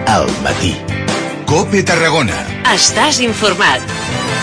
al matí. COPE Tarragona. Estàs informat.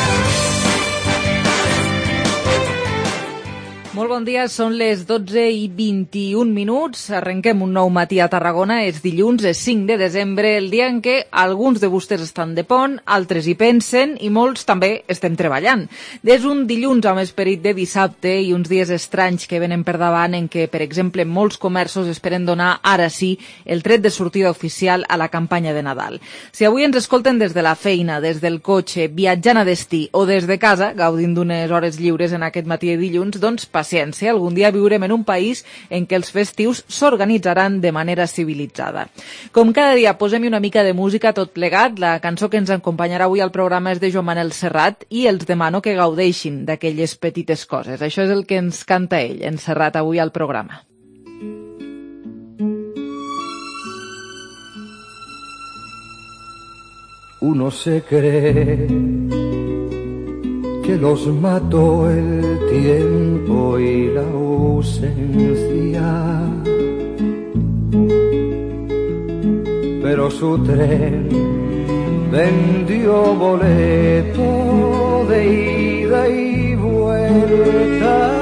Molt bon dia, són les 12:21. Arrenquem un nou matí a Tarragona. És dilluns, és 5 de desembre, el dia en què alguns de vostès estan de pont, altres hi pensen i molts també estem treballant. És un dilluns amb esperit de dissabte i uns dies estranys que venen per davant en què, per exemple, molts comerços esperen donar, ara sí, el tret de sortida oficial a la campanya de Nadal. Si avui ens escolten des de la feina, des del cotxe, viatjant a destí o des de casa, gaudint d'unes hores lliures en aquest matí de dilluns, doncs paciència, algun dia viurem en un país en què els festius s'organitzaran de manera civilitzada. Com cada dia, posem-hi una mica de música tot plegat. La cançó que ens acompanyarà avui al programa és de Joan Manel Serrat i els demano que gaudeixin d'aquelles petites coses. Això és el que ens canta ell, en Serrat, avui al programa. Uno se cree que los mató el tiempo y la ausencia, pero su tren vendió boleto de ida y vuelta.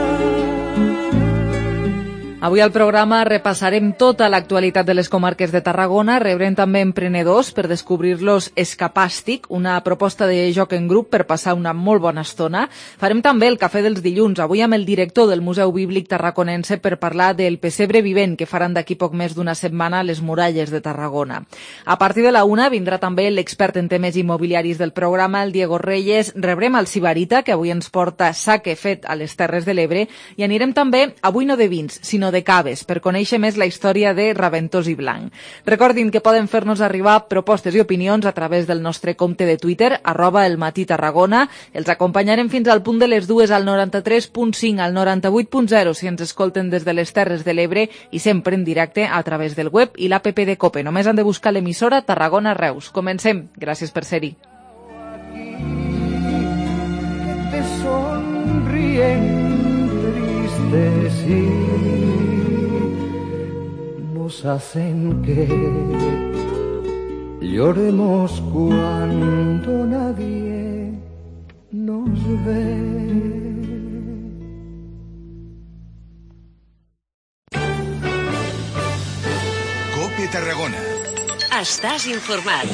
Avui al programa repassarem tota l'actualitat de les comarques de Tarragona, rebrem també emprenedors per descobrir-los Escapàstic, una proposta de joc en grup per passar una molt bona estona. Farem també el cafè dels dilluns, avui amb el director del Museu Bíblic Tarraconense per parlar del pessebre vivent que faran d'aquí poc més d'una setmana a les muralles de Tarragona. A partir de la 1 vindrà també l'expert en temes immobiliaris del programa, el Diego Reyes, rebrem el Sibarita, que avui ens porta saque fet a les Terres de l'Ebre, i anirem també, avui no de vins, sinó de caves, per conèixer més la història de Raventós i Blanc. Recordin que poden fer-nos arribar propostes i opinions a través del nostre compte de Twitter, @elmatí_tarragona. Els acompanyarem fins al punt de les 2 al 93.5, al 98.0 si ens escolten des de les Terres de l'Ebre i sempre en directe a través del web i l'APP de COPE. Només han de buscar l'emissora Tarragona Reus. Comencem. Gràcies per ser-hi. Te sonríen tristes y nos hacen que lloremos cuando nadie nos ve. COPE Tarragona. Estàs informat.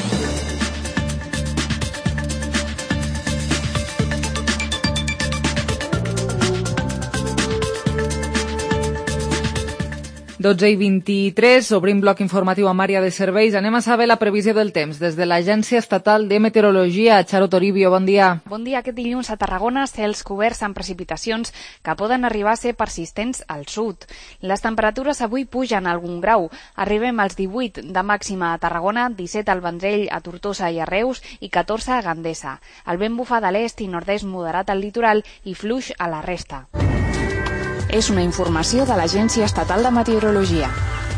Dotze i 23, obrim bloc informatiu amb àrea de serveis. Anem a saber la previsió del temps des de l'Agència Estatal de Meteorologia. Charo Toribio, bon dia. Bon dia. Aquest dilluns a Tarragona, cels coberts amb precipitacions que poden arribar a ser persistents al sud. Les temperatures avui pugen algun grau. Arribem als 18 de màxima a Tarragona, 17 al Vendrell, a Tortosa i a Reus i 14 a Gandesa. El vent bufa de l'est i nord-est moderat al litoral i fluix a la resta. És una informació de l'Agència Estatal de Meteorologia.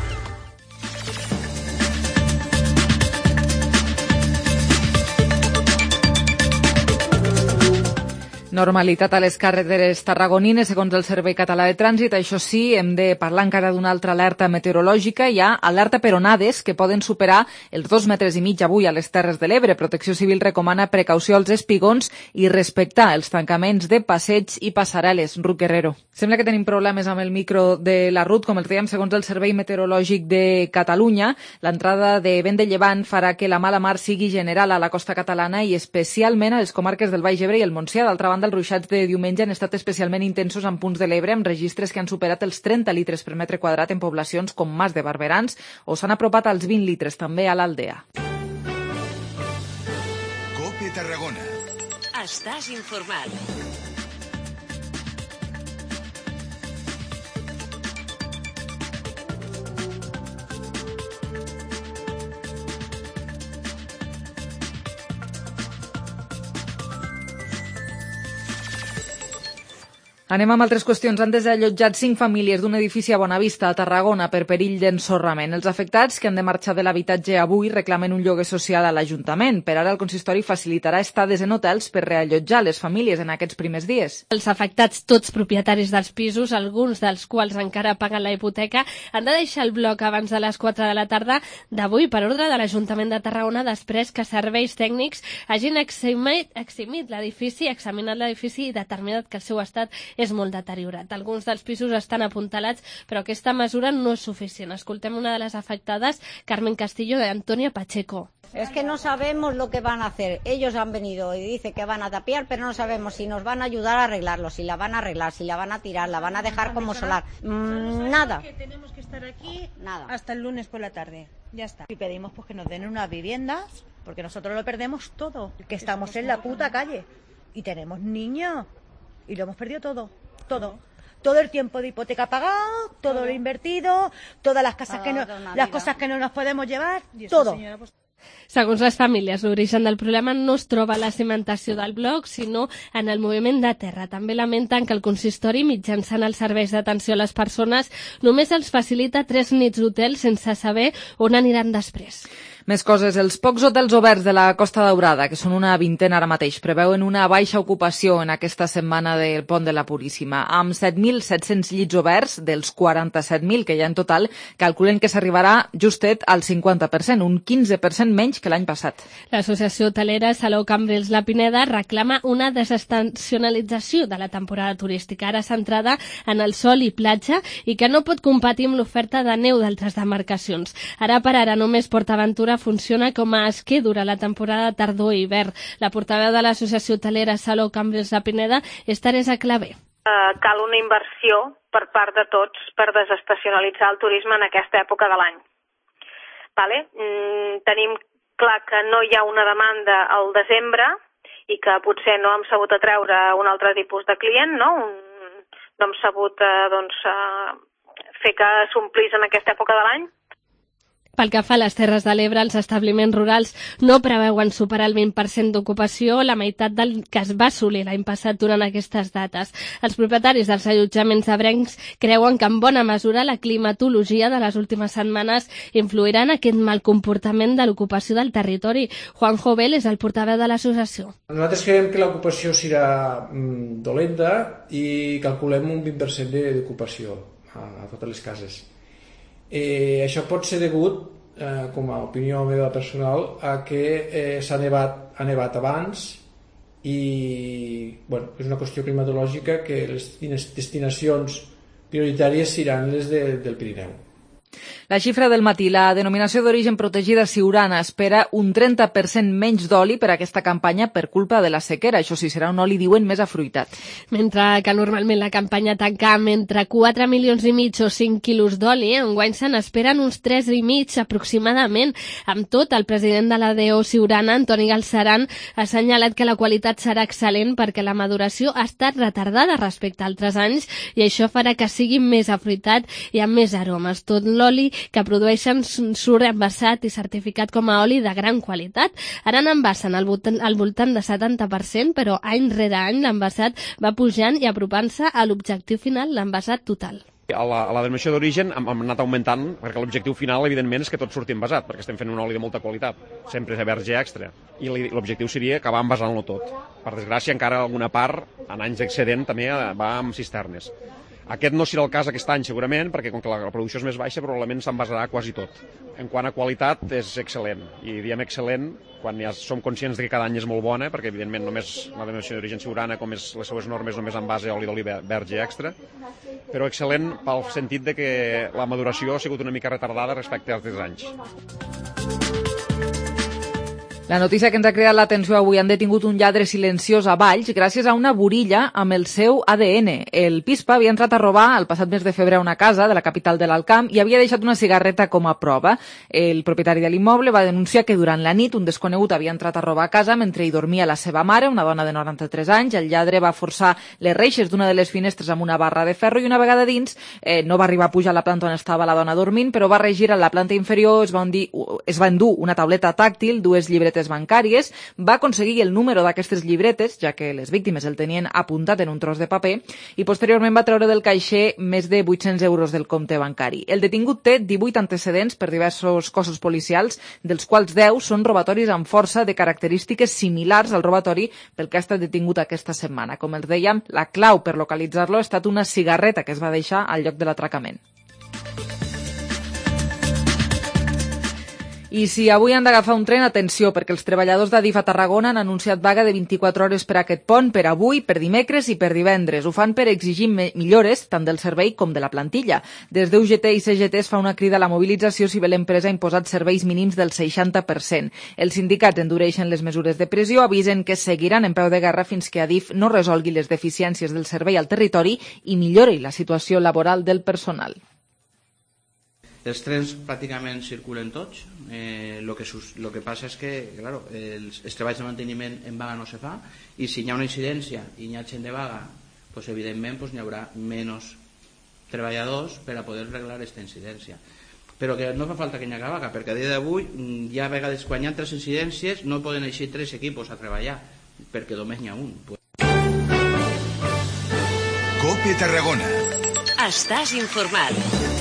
Normalitat a les carreteres tarragonines, segons el Servei Català de Trànsit. Això sí, hem de parlar encara d'una altra alerta meteorològica. Hi ha alerta per onades que poden superar els 2,5 metres avui a les Terres de l'Ebre. Protecció Civil recomana precaució als espigons i respectar els tancaments de passeigs i passarel·les. Ruth Guerrero. Sembla que tenim problemes amb el micro de la Ruth. Com els dèiem, segons el Servei Meteorològic de Catalunya, l'entrada de vent de llevant farà que la mala mar sigui general a la costa catalana i especialment a les comarques del Baix Ebre i el Montsià. D'altra banda, els ruixats de diumenge han estat especialment intensos en punts de l'Ebre, amb registres que han superat els 30 litres per metre quadrat en poblacions com Mas de Barberans o s'han apropat als 20 litres també a l'Aldea. COPE Tarragona. Estàs informat. Anem amb altres qüestions. Han desallotjat 5 famílies d'un edifici a Bonavista, a Tarragona, per perill d'ensorrament. Els afectats, que han de marxar de l'habitatge avui, reclamen un lloguer social a l'Ajuntament. Per ara, el consistori facilitarà estades en hotels per reallotjar les famílies en aquests primers dies. Els afectats, tots propietaris dels pisos, alguns dels quals encara paguen la hipoteca, han de deixar el bloc abans de les 4 de la tarda d'avui per ordre de l'Ajuntament de Tarragona, després que serveis tècnics hagin eximit l'edifici, examinat l'edifici i determinat que el seu estat és molt deteriorat. Alguns dels pisos estan apuntalats, però aquesta mesura no és suficient. Escoltem una de les afectades, Carmen Castillo, de Antonia Pacheco. Es que no sabemos lo que van a hacer. Ellos han venido y dicen que van a tapiar, pero no sabemos si nos van a ayudar a arreglarlo, si la van a arreglar, si la van a tirar, la van a dejar como solar. Nada. Que tenemos que estar aquí Nada. hasta el lunes por la tarde. Ya está. Y pedimos pues que nos den una vivienda, porque nosotros lo perdemos todo, que estamos en la puta calle y tenemos niños y lo hemos perdido todo. Todo el tiempo de hipoteca pagado, todo lo invertido, todas las casas las cosas que no nos podemos llevar, todo. Segons les famílies, l'origen del problema no es troba a la cimentació del bloc, sinó en el moviment de terra. També lamenten que el consistori, mitjançant els serveis d'atenció a les persones, només els facilita 3 nits d'hotel sense saber on aniran després. Més coses. Els pocs hotels oberts de la Costa Daurada, que són una vintena ara mateix, preveuen una baixa ocupació en aquesta setmana del Pont de la Puríssima. Amb 7.700 llits oberts, dels 47.000 que hi ha en total, calculen que s'arribarà justet al 50%, un 15% menys que l'any passat. L'associació hotelera Salou Cambrils La Pineda reclama una desestacionalització de la temporada turística, ara centrada en el sol i platja i que no pot competir amb l'oferta de neu d'altres demarcacions. Ara per ara només PortAventura funciona com a esquí durant la temporada tardor i hivern. La portaveu de l'associació hotelera Salou Cambrils La Pineda és Teresa Clavé. Cal una inversió per part de tots per desestacionalitzar el turisme en aquesta època de l'any. Vale? Tenim clar que no hi ha una demanda al desembre i que potser no hem sabut atreure un altre tipus de client, no hem sabut fer que s'omplís en aquesta època de l'any. Pel que fa a les Terres de l'Ebre, els establiments rurals no preveuen superar el 20% d'ocupació, la meitat del que es va assolir l'any passat durant aquestes dates. Els propietaris dels allotjaments ebrencs creuen que en bona mesura la climatologia de les últimes setmanes influirà en aquest mal comportament de l'ocupació del territori. Juan Jovel és el portaveu de l'associació. Nosaltres creiem que l'ocupació serà dolenta i calculem un 20% d'ocupació a totes les cases. Això pot ser degut, com a opinió meva personal, a que s'ha nevat abans i és una qüestió climatològica que les destinacions prioritàries seran les del Pirineu. La xifra del matí, la denominació d'origen protegida Siurana espera un 30% menys d'oli per a aquesta campanya per culpa de la sequera. Això sí, serà un oli, diuen, més afruitat. Mentre que normalment la campanya tanca amb entre 4 milions i mig o 5 quilos d'oli, enguany se n'esperen uns 3 i mig aproximadament. Amb tot, el president de la DO Siurana, Antoni Galceran, ha assenyalat que la qualitat serà excel·lent perquè la maduració ha estat retardada respecte a altres anys i això farà que sigui més afruitat i amb més aromes. Tot l'oli que produeixen surt envasat i certificat com a oli de gran qualitat. Ara n'envasen al voltant de 70%, però any rere any l'envasat va pujant i apropant-se a l'objectiu final, l'envasat total. A la denominació d'origen hem anat augmentant perquè l'objectiu final, evidentment, és que tot surti envasat, perquè estem fent un oli de molta qualitat, sempre és verge extra, i l'objectiu seria acabar envasant-lo tot. Per desgràcia, encara alguna part, en anys d'excedent, també va amb cisternes. Aquest no serà el cas aquest any, segurament, perquè com que la producció és més baixa, probablement s'envasarà quasi tot. En quant a qualitat, és excel·lent. I diem excel·lent quan ja som conscients que cada any és molt bona, perquè, evidentment, només la denominació d'origen Siurana, com és les seues normes, només envasa oli d'oliva verge extra, però excel·lent pel sentit de que la maduració ha sigut una mica retardada respecte als altres anys. La notícia que ens ha creat l'atenció avui: han detingut un lladre silenciós a Valls gràcies a una burilla amb el seu ADN. El pispa havia entrat a robar el passat mes de febrer a una casa de la capital de l'Alt Camp i havia deixat una cigarreta com a prova. El propietari de l'immoble va denunciar que durant la nit un desconegut havia entrat a robar a casa mentre hi dormia la seva mare, una dona de 93 anys. El lladre va forçar les reixes d'una de les finestres amb una barra de ferro i una vegada dins no va arribar a pujar a la planta on estava la dona dormint, però va regir a la planta inferior, es va endur una tauleta tàctil, 2 llibretes targetes bancàries, va aconseguir el número d'aquestes llibretes, ja que les víctimes el tenien apuntat en un tros de paper, i posteriorment va treure del caixer més de 800 euros del compte bancari. El detingut té 18 antecedents per diversos cossos policials, dels quals 10 són robatoris amb força de característiques similars al robatori pel que ha estat detingut aquesta setmana. Com els dèiem, la clau per localitzar-lo ha estat una cigarreta que es va deixar al lloc de l'atracament. I si avui han d'agafar un tren, atenció, perquè els treballadors d'Adif a Tarragona han anunciat vaga de 24 hores per aquest pont, per avui, per dimecres i per divendres. Ho fan per exigir millores tant del servei com de la plantilla. Des d'UGT i CGT es fa una crida a la mobilització si bé l'empresa ha imposat serveis mínims del 60%. Els sindicats endureixen les mesures de pressió, avisen que seguiran en peu de guerra fins que Adif no resolgui les deficiències del servei al territori i millori la situació laboral del personal. Els trens pràcticament circulen tots. Lo que passa és que claro, els treballs de manteniment en vaga no se fa, i si hi ha una incidència i hi ha gent de vaga, pues evidentment pues, hi haurà menys treballadors per a poder arreglar aquesta incidència. Però que no fa falta que hi hagi vaga, perquè a dia d'avui hi ha vegades quan hi ha 3 incidències no poden eixir 3 equipos a treballar, perquè només n'hi ha un. COPE Tarragona. Estàs informat.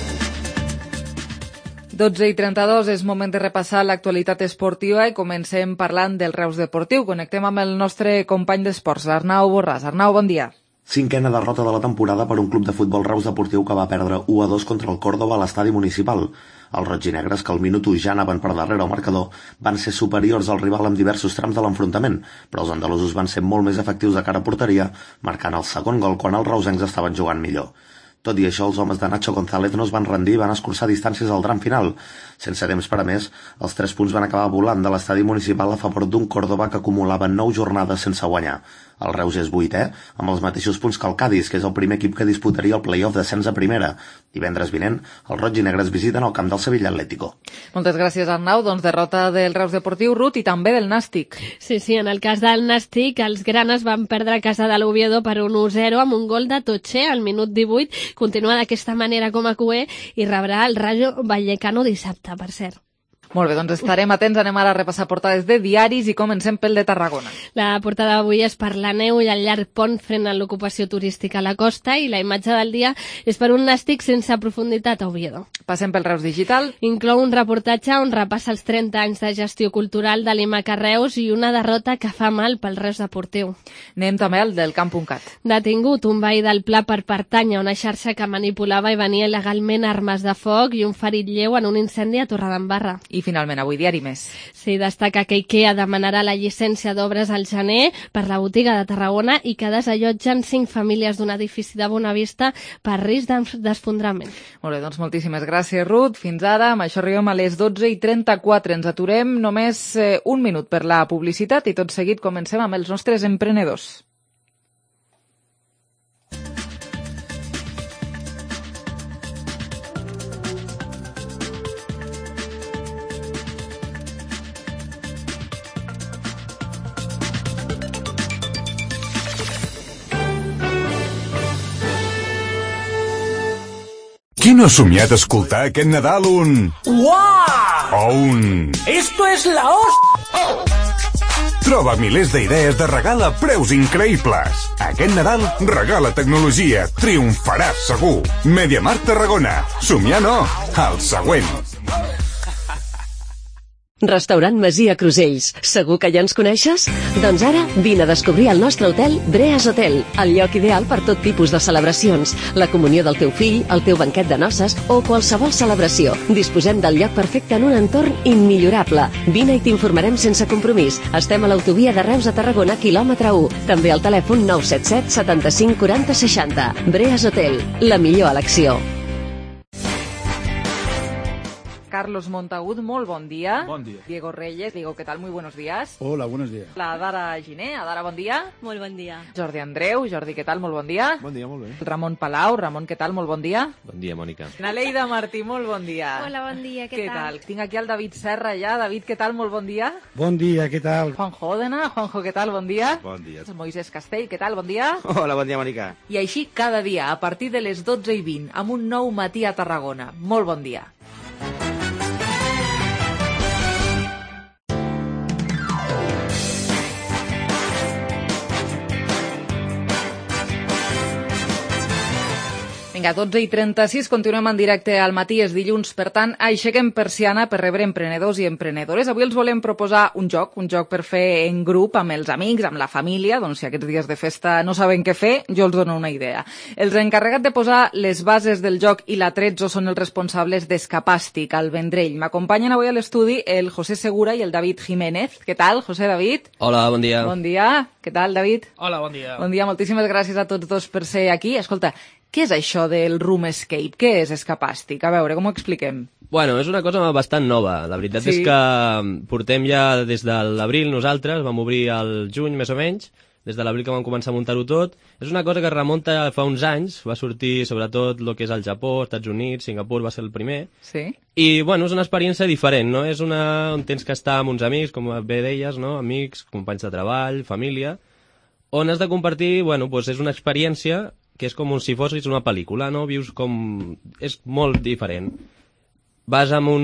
12:32, és moment de repassar l'actualitat esportiva i comencem parlant del Reus Deportiu. Connectem amb el nostre company d'esports, l'Arnau Borràs. Arnau, bon dia. 5a derrota de la temporada per un club de futbol Reus Deportiu que va perdre 1-2 contra el Córdoba a l'estadi municipal. Els roig-i-negres, que al minut 1 ja anaven per darrere al marcador, van ser superiors al rival en diversos trams de l'enfrontament, però els andalusos van ser molt més efectius de cara a porteria, marcant el segon gol quan els reusencs estaven jugant millor. Tot i això, els homes de Nacho González no es van rendir i van escurçar distàncies al tram final. Sense temps per a més, els 3 punts van acabar volant de l'estadi municipal a favor d'un Córdoba que acumulava 9 jornades sense guanyar. El Reus és 8è, amb els mateixos punts que el Cádiz, que és el primer equip que disputaria el play-off d'ascens a primera. Divendres vinent, els roig i negres visiten el camp del Sevilla Atlético. Moltes gràcies, Arnau. Doncs derrota del Reus Deportiu, Ruth, i també del Nàstic. Sí, en el cas del Nàstic, els granes van perdre a casa de l'Oviedo per 1-0 amb un gol de Totxer al minut 18. Continua d'aquesta manera com a cuer i rebrà el Rayo Vallecano dissabte, per cert. Molt bé, doncs estarem atents. Anem ara a repassar portades de diaris i comencem pel de Tarragona. La portada d'avui és per la neu i el llarg pont frenen l'ocupació turística a la costa, i la imatge del dia és per un Nàstic sense profunditat a Oviedo. Passem pel Reus Digital. Inclou un reportatge on repassa els 30 anys de gestió cultural de l'IMAC a Reus i una derrota que fa mal pel Reus Deportiu. Anem també al del Camp.cat. Detingut un veí del Pla per pertànyer a una xarxa que manipulava i venia il·legalment armes de foc, i un ferit lleu en un incendi a Torredembarra. I finalment, avui diari Més. Sí, destaca que IKEA demanarà la llicència d'obres al gener per la botiga de Tarragona i que desallotgen 5 famílies d'un edifici de Bonavista per risc d'esfondrament. Molt bé, doncs moltíssimes gràcies, Ruth. Fins ara, amb això arribem a les 12:34. Ens aturem només un minut per la publicitat i tot seguit comencem amb els nostres emprenedors. Qui no ha somiat escoltar aquest Nadal un... ¡Guau! O un... ¡Esto es la hostia! Troba milers d'idees de regal a preus increïbles. Aquest Nadal regala tecnologia. Triomfaràs segur. MediaMarkt Tarragona. Somiar no. El següent. Restaurant Masia Crusells. Segur que ja ens coneixes? Doncs ara vine a descobrir el nostre hotel Breas Hotel, el lloc ideal per tot tipus de celebracions, la comunió del teu fill, el teu banquet de noces o qualsevol celebració. Disposem del lloc perfecte en un entorn immillorable. Vine i t'informarem sense compromís. Estem a l'autovia de Reus a Tarragona, quilòmetre 1. També al telèfon 977 75 40 60. Breas Hotel, la millor elecció. Carlos Montagut, molt bon dia. Bon dia. Diego Reyes, Diego, ¿qué tal? Muy buenos días. Hola, buenos días. La Adara Giné, Adara, bon dia. Molt bon dia. Jordi Andreu, Jordi, ¿qué tal? Molt bon dia. Bon dia, molt bé. Ramon Palau, Ramon, ¿qué tal? Molt bon dia. Bon dia, Mònica. Naleida Martí, molt bon dia. Hola, bon dia, què tal? Tinc aquí al David Serra ja. David, ¿qué tal? Molt bon dia. Bon dia, què tal? Juanjo Òdena, Juanjo, ¿qué tal? Bon dia. Bon dia. Moisés Castell, ¿qué tal? Bon dia. Hola, bon dia, Mònica. I així cada dia, a partir de les 12:20, amb un nou matí a Tarragona. Molt bon dia. Vinga, 12:36, continuem en directe al matí, és dilluns, per tant, aixequem persiana per rebre emprenedors i emprenedores. Avui els volem proposar un joc per fer en grup, amb els amics, amb la família, doncs si aquests dies de festa no saben què fer, jo els dono una idea. Els encarregats de posar les bases del joc i l'Atrezzo són els responsables d'Escapàstic, al Vendrell. M'acompanyen avui a l'estudi el José Segura i el David Jiménez. Què tal, José, David? Hola, bon dia. Bon dia. Què tal, David? Hola, bon dia. Bon dia, moltíssimes gràcies a tots dos per ser aquí. Escolta, què és això del Room Escape? Què és Escapàstic? A veure, com ho expliquem? Bueno, és una cosa bastant nova. La veritat és que portem ja des de l'abril nosaltres, vam obrir al juny més o menys, des de l'abril que vam començar a muntar-ho tot. És una cosa que remunta fa uns anys, va sortir sobretot el que és el Japó, Estats Units, Singapur va ser el primer. Sí. I, bueno, és una experiència diferent, no? És on tens que estar amb uns amics, com bé deies, no? Amics, companys de treball, família, on has de compartir, bueno, doncs és una experiència que és com si fossis una pel·lícula, no? Vius com... És molt diferent. Vas amb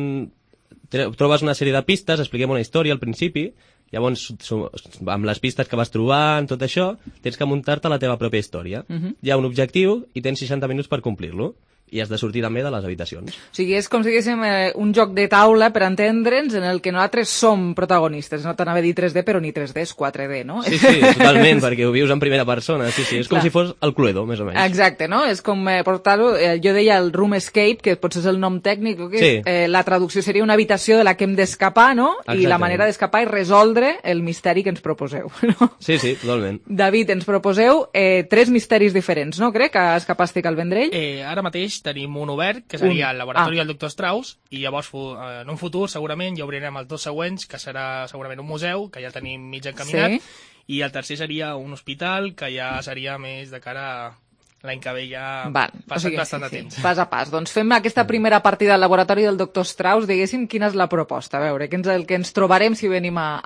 trobes una sèrie de pistes, expliquem una història al principi, llavors, amb les pistes que vas trobant, tot això, tens que muntar-te la teva pròpia història. Hi ha un objectiu i tens 60 minuts per complir-lo. I has de sortir també de les habitacions. O sigui, és com si diguéssim un joc de taula, per entendre'ns, en el que nosaltres som protagonistes. No t'anava a dir 3D, però ni 3D és 4D, no? Sí, totalment, perquè ho vius en primera persona. Sí, és com si fos el Cluedo, més o menys. Exacte, no? És com portar-ho... Jo deia el Room Escape, que potser és el nom tècnic, la traducció seria una habitació de la que hem d'escapar, no? I la manera d'escapar és resoldre el misteri que ens proposeu, no? Sí, totalment. David, ens proposeu 3 misteris diferents, no? Crec, a Escapàstic al Vendrell. Ara mateix tenim un obert, que seria el laboratori del Dr. Strauss, i llavors en un futur segurament ja obrirem els 2 següents, que serà segurament un museu, que ja tenim mig encaminat, i el tercer seria un hospital, que ja seria més de cara a l'any que ve ja passat bastant de temps. Pas a pas. Doncs fem aquesta primera partida al laboratori del Dr. Strauss, diguéssim, quina és la proposta? A veure, què és el que ens trobarem si venim a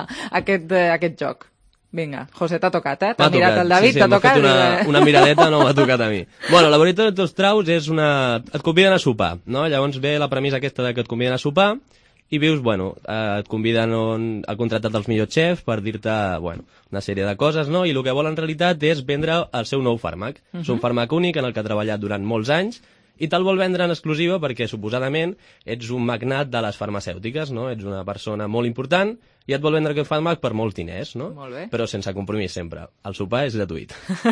aquest joc? Vinga, José, t'ha tocat, eh? T'ha mirat el David, t'ha tocat... Una miradeta, no m'ha tocat a mi. Bueno, el laboratori del Dr. Strauss és et conviden a sopar, no? Llavors ve la premissa aquesta de que et conviden a sopar i vius, et conviden a contractar els millors xefs per dir-te, una sèrie de coses, no? I el que vol en realitat és vendre el seu nou fàrmac. És un fàrmac únic en el que ha treballat durant molts anys i te'l vol vendre en exclusiva perquè, suposadament, ets un magnat de les farmacèutiques, no? Ets una persona molt important i et vol vendre aquest fàrmac per molts diners, no? Molt bé. Però sense compromís, sempre. El sopar és gratuït.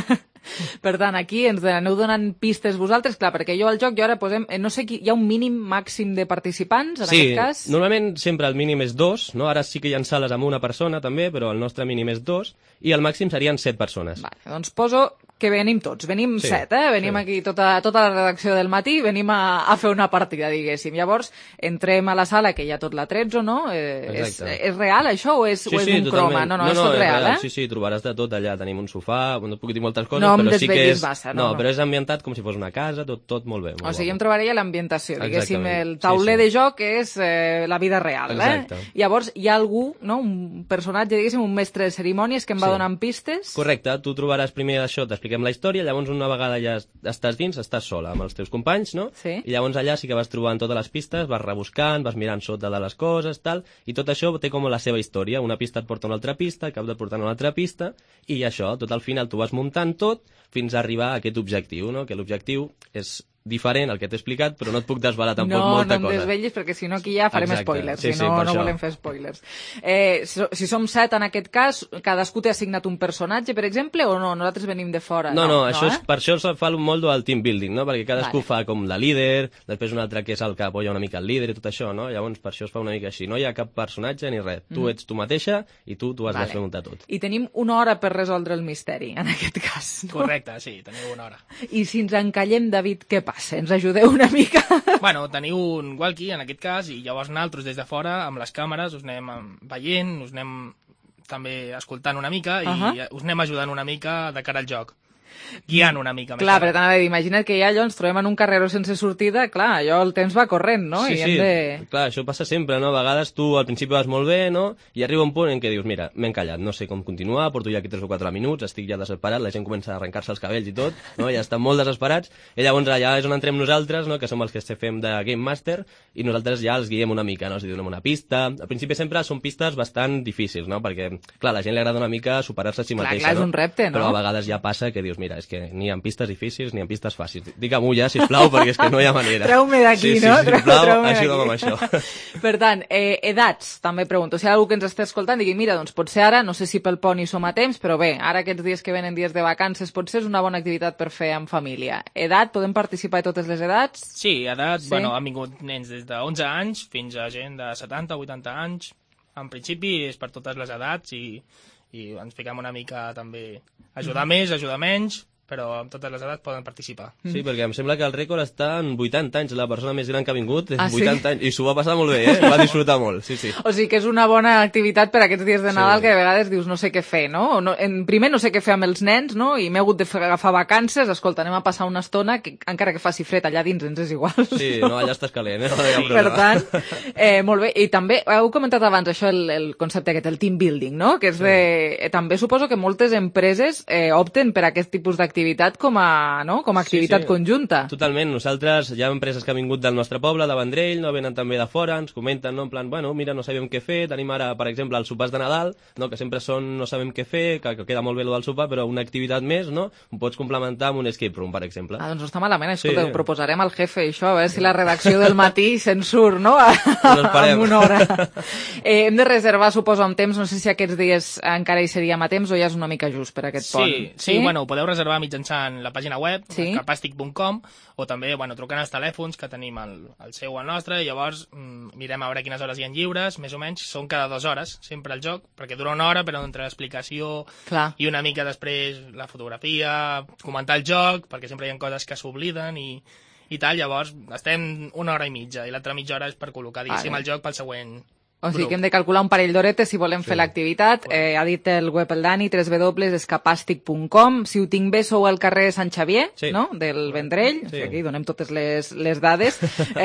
Per tant, aquí ens aneu donant pistes vosaltres, clar, perquè al joc ara posem, no sé, hi ha un mínim màxim de participants, en aquest cas? Sí, normalment sempre el mínim és 2, no? Ara sí que hi ha sales amb una persona, també, però el nostre mínim és 2, i el màxim serien 7 persones. Vale, doncs poso que venim tots, venim 7, Venim aquí tota la redacció del matí, venim a fer una partida, diguéssim. Llavors, entrem a la sala, que hi ha tot l'Atrezzo, no? És real, això, o és un croma? No, és tot real, eh? Sí, trobaràs de tot allà. Tenim un sofà, no puc dir moltes coses, però sí que és... No, però és ambientat com si fos una casa, tot molt bé. O sigui, em trobaria l'ambientació, diguéssim, el tauler de joc és la vida real, eh? Llavors, hi ha algú, no? Un personatge, diguéssim, un mestre de cerimònies que em va donant pistes? Correcte, tu trobaràs primer això, t'expliquem la història, llavors una vegada ja estàs dins, estàs sola amb els teus companys, no? Sí. I llavors allà sí que vas trobant totes les pistes, vas rebuscant, vas mirant sota de les coses, tal, i tot això té com la seva història. Una pista et porta a una altra pista, cap et porta a una altra pista, i això, tot al final tu vas muntant tot fins a arribar a aquest objectiu, no? Que l'objectiu és diferent al que t'he explicat, però no et puc desvelar tampoc molta cosa. No em desvetllis, perquè si no aquí ja farem spoilers, si no volem fer spoilers. Si som 7 en aquest cas, cadascú té assignat un personatge, per exemple, o no? Nosaltres venim de fora? No, per això es fa molt del team building, no? Perquè cadascú fa com la líder, després un altre que és el que apoya una mica el líder i tot això, no? Llavors per això es fa una mica així. No hi ha cap personatge ni res. Tu ets tu mateixa i tu has de fer muntar tot. I tenim una hora per resoldre el misteri, en aquest cas, no? Correcte, sí, teniu una hora. I si ens encallem, David, què passa? Ens ajudeu una mica? Bueno, teniu un walkie, en aquest cas, i llavors nosaltres des de fora, amb les càmeres, us anem veient, us anem també escoltant una mica i us anem ajudant una mica de cara al joc. Guiant una mica més. Clar, però t'anava a dir, imagina't que ja allò ens trobem en un carreró sense sortida, clar, allò el temps va corrent, no? Sí, clar, això passa sempre, no? A vegades tu al principi vas molt bé, no? I arriba un punt en què dius, mira, m'he encallat, no sé com continuar, porto ja aquí 3 o 4 minuts, estic ja desesperat, la gent comença a arrencar-se els cabells i tot, no? Ja estan molt desesperats, i llavors allà és on entrem nosaltres, no? Que som els que fem de Game Master, i nosaltres ja els guiem una mica, no? Els donem una pista. Al principi sempre són pistes bastant difícils, no? Perquè, clar, a la gent li agrada una mica superar-se a si mateixa, clar, és un repte, no? Però a vegades ja passa que dius, mira, és que ni en pistes difícils ni en pistes fàcils. Digue-m'ho ja, sisplau, perquè és que no hi ha manera. Treu-me d'aquí, sí, no? Sí, sisplau, Treu-me ajuda'm d'aquí. amb això. Per tant, edats, també pregunto. Si hi ha algú que ens està escoltant, digui, mira, doncs potser ara, no sé si pel pont hi som a temps, però bé, ara aquests dies que venen dies de vacances, potser és una bona activitat per fer en família. Edat, podem participar de totes les edats? Sí, edat, Sí. bueno, han vingut nens des de 11 anys fins a gent de 70 o 80 anys. En principi és per totes les edats i ens fiquem una mica també ajudar més, ajudar menys, però amb totes les edats poden participar. Sí, perquè em sembla que el rècord està en 80 anys, la persona més gran que ha vingut, Ah, sí? 80 anys, i s'ho va passar molt bé, va disfrutar molt, sí. O sigui que és una bona activitat per aquests dies de Nadal que de vegades dius no sé què fer, no? Primer no sé què fer amb els nens, no? I m'he hagut agafar vacances, escolta, anem a passar una estona, que encara que faci fred allà dins ens és igual. Sí, no, allà estàs calent, Per tant, molt bé. I també heu comentat abans això, el concepte aquest, el team building, no? Que és també suposo que moltes empreses opten per aquest tipus d'activitat com a activitat conjunta. Totalment, nosaltres, hi ha empreses que han vingut del nostre poble, de Vendrell, no venen també de fora, ens comenten, no, en plan, bueno, mira, no sabem què fer, tenim ara, per exemple, els sopars de Nadal, no, que sempre són no sabem què fer, que queda molt bé lo del sopar, però una activitat més, no? Ho pots complementar amb un escape room, per exemple. Doncs no està malament, escolta, ho proposarem al jefe, això, a veure si la redacció del matí se'n surt, no? En una hora. Hem de reservar, suposo, amb temps, no sé si aquests dies encara hi seríem a temps o ja és una mica just per aquest pont. Sí, bueno, ho podeu reservar mitjançant la pàgina web, capastic.com, o també, bueno, trucant als telèfons, que tenim el seu o el nostre, i llavors mirem a veure quines hores hi ha lliures, més o menys, són cada 2 hores, sempre el joc, perquè dura una hora, però entre l'explicació i una mica després la fotografia, comentar el joc, perquè sempre hi ha coses que s'obliden i tal, llavors estem una hora i mitja, i l'altra mitja hora és per col·locar, diguéssim, el joc pel següent. O sigui que hem de calcular un parell d'horetes si volem fer l'activitat. Ha dit el web el Dani, www.escapastic.com. Si ho tinc bé, sou al carrer Sant Xavier, no? Del Vendrell. O sigui, aquí donem totes les dades.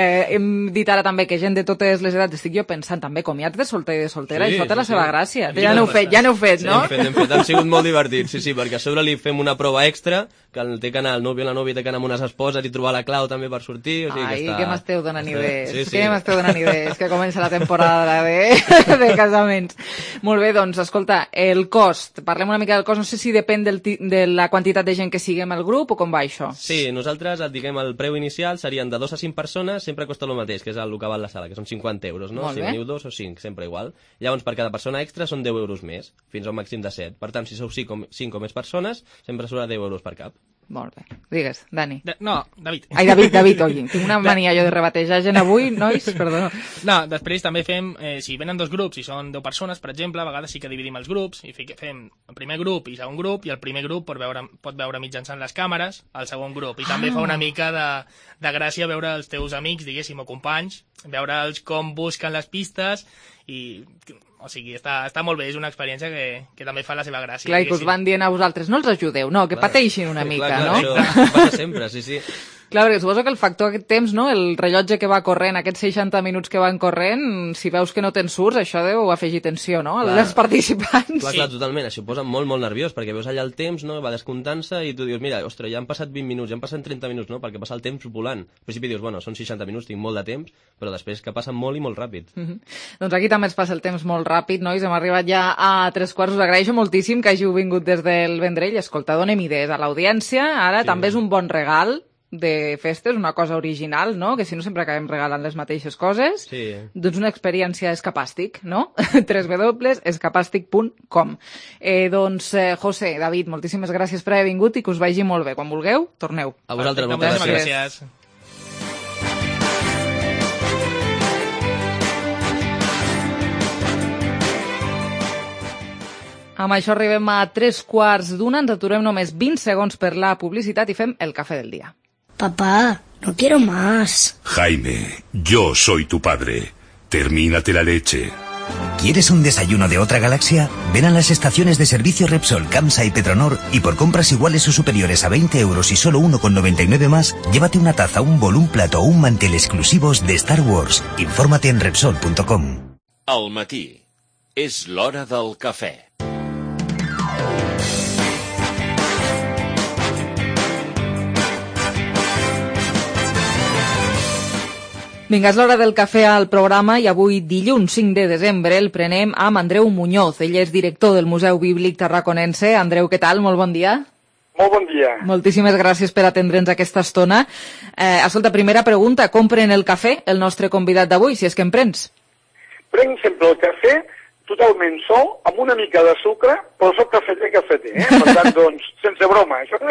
Hem dit ara també que gent de totes les edats, estic jo pensant també comiats de solter i de soltera, i això té la seva gràcia. Ja n'heu fet, no? Sí, hem fet, han sigut molt divertits, sí, perquè a sobre li fem una prova extra, que té que anar el nòvio o la nòvia, té que anar amb unes esposes i trobar la clau també per sortir. Ai, que m'esteu donant idees. Que m'esteu donant idees, que comença la temporada de casaments. Molt bé, doncs, escolta, el cost. Parlem una mica del cost. No sé si depèn de la quantitat de gent que siguem al grup o com va això. Sí, nosaltres, diguem, el preu inicial serien de 2 a 5 persones, sempre costa el mateix, que és el que val la sala, que són 50 euros, no? Si veniu 2 o 5, sempre igual. Llavors, per cada persona extra són 10 euros més, fins a un màxim de 7. Per tant, si sou 5 o més persones, sempre surt 10 euros per cap. Molt bé. Digues, Dani. No, David. Ai, David, oi. Tinc una mania jo de rebatejar gent avui, nois, perdó. No, després també fem, si venen 2 grups i són 10 persones, per exemple, a vegades sí que dividim els grups i fem el primer grup i segon grup, i el primer grup pot veure mitjançant les càmeres el segon grup, i també fa una mica de gràcia veure els teus amics, diguéssim, o companys, veure'ls com busquen les pistes i... O sigui, està molt bé, és una experiència que també fa la seva gràcia. Clar, i que us van dient a vosaltres, no els ajudeu, no, que pateixin una mica, no? Això passa sempre, sí. Clar, perquè suposo que el factor aquest temps, no? El rellotge que va corrent, aquests 60 minuts que van corrent, si veus que no te'n surts, això deu afegir tensió, no? Als participants. Clar, totalment, això posa molt nerviós, perquè veus allà el temps, no? Va descomptant-se i tu dius, mira, ostres, ja han passat 20 minuts, ja han passat 30 minuts, no? Perquè passa el temps volant. Al principi dius, bueno, són 60 minuts, tinc molt de temps, però després que passa molt i molt ràpid. Doncs aquí també es passa el temps molt ràpid, nois, hem arribat ja a 3 quarts, us agraeixo moltíssim que hàgiu vingut des del Vendrell. Escolta, donem idees a l'audiència, ara també és un bon regal de festes, una cosa original, no? Que si no sempre acabem regalant les mateixes coses. Sí. Doncs una experiència escapàstic, no? www.escapàstic.com. Doncs, José, David, moltíssimes gràcies per haver vingut i que us vagi molt bé. Quan vulgueu, torneu. A vosaltres, moltes gràcies. Amb això arribem a 3:15, ens aturem només 20 segons per la publicitat i fem el cafè del dia. Papá, no quiero más. Jaime, yo soy tu padre. Termínate la leche. ¿Quieres un desayuno de otra galaxia? Ven a las estaciones de servicio Repsol, Camsa y Petronor y por compras iguales o superiores a 20 euros y solo 1,99 más, llévate una taza, un bol, un plato o un mantel exclusivos de Star Wars. Infórmate en Repsol.com. Al matí. És l'hora del cafè. Vinga, és l'hora del cafè al programa i avui, dilluns 5 de desembre, el prenem amb Andreu Muñoz. Ell és director del Museu Bíblic Tarraconense. Andreu, què tal? Molt bon dia. Molt bon dia. Moltíssimes gràcies per atendre'ns aquesta estona. Escolta, primera pregunta, com pren el cafè el nostre convidat d'avui, si és que en prens? Prenc sempre el cafè totalment sol, amb una mica de sucre, però soc cafeter, Per tant, doncs, sense broma, això.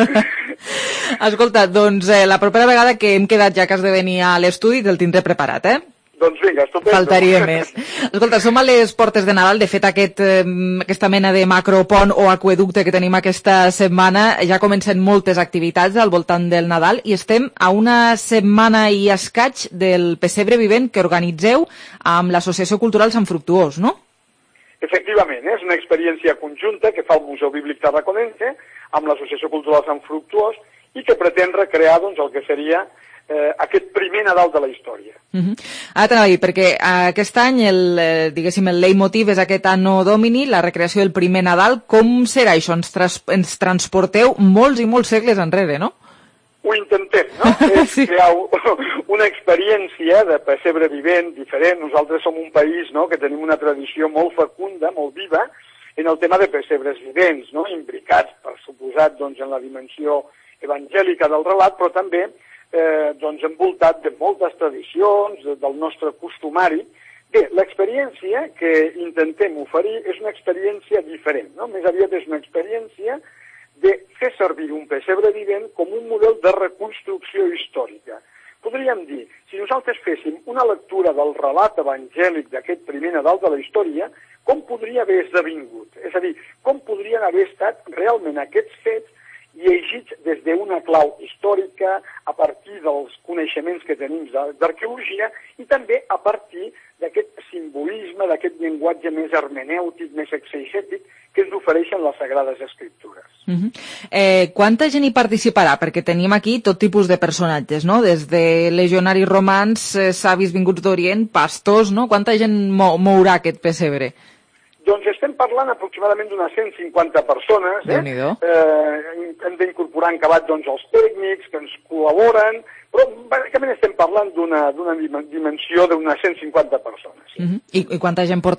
Escolta, doncs la propera vegada que hem quedat ja que has de venir a l'estudi te'l tindré preparat, Doncs vinga, estupendo. Faltaria més. Escolta, som a les portes de Nadal, de fet aquesta mena de macropont o aqüeducte que tenim aquesta setmana, ja comencen moltes activitats al voltant del Nadal i estem a una setmana i escaig del pessebre vivent que organitzeu amb l'Associació Cultural Sant Fructuós, no? Efectivament, és una experiència conjunta que fa el Museu Bíblic Tarraconense amb l'Associació Cultural Sant Fructuós i que pretén recrear doncs, el que seria aquest primer Nadal de la història. Ara t'anava a dir, perquè aquest any el leitmotiv és aquest Anno Domini, la recreació del primer Nadal. Com serà això? Ens transporteu molts i molts segles enrere, no? Ho intentem, no? És crear una experiència de pessebre vivent diferent. Nosaltres som un país, no?, que tenim una tradició molt fecunda, molt viva, en el tema de pessebres vivents, no?, imbricats, per suposat, doncs, en la dimensió evangèlica del relat, però també doncs, envoltat de moltes tradicions, del nostre costumari. Bé, l'experiència que intentem oferir és una experiència diferent, no? Més aviat és una experiència de fer servir un pessebre vivent com un model de reconstrucció històrica. Podríem dir, si nosaltres féssim una lectura del relat evangèlic d'aquest primer Nadal de la història, com podria haver esdevingut? És a dir, com podrien haver estat realment aquests fets llegits des d'una clau històrica, a partir dels coneixements que tenim d'arqueologia i també a partir d'aquest simbolisme, d'aquest llenguatge més hermenèutic, més exegètic, que ens ofereixen les Sagrades Escriptures. Quanta gent hi participarà? Perquè tenim aquí tot tipus de personatges, no? Des de legionaris romans, savis vinguts d'Orient, pastors, no? Quanta gent mourà aquest pessebre? Doncs estem parlant aproximadament d'unes 150 persones. Déu-n'hi-do. Hem d'incorporar en acabat doncs, els tècnics que ens col·laboren, però bàsicament estem parlant d'una dimensió d'unes 150 persones. I quant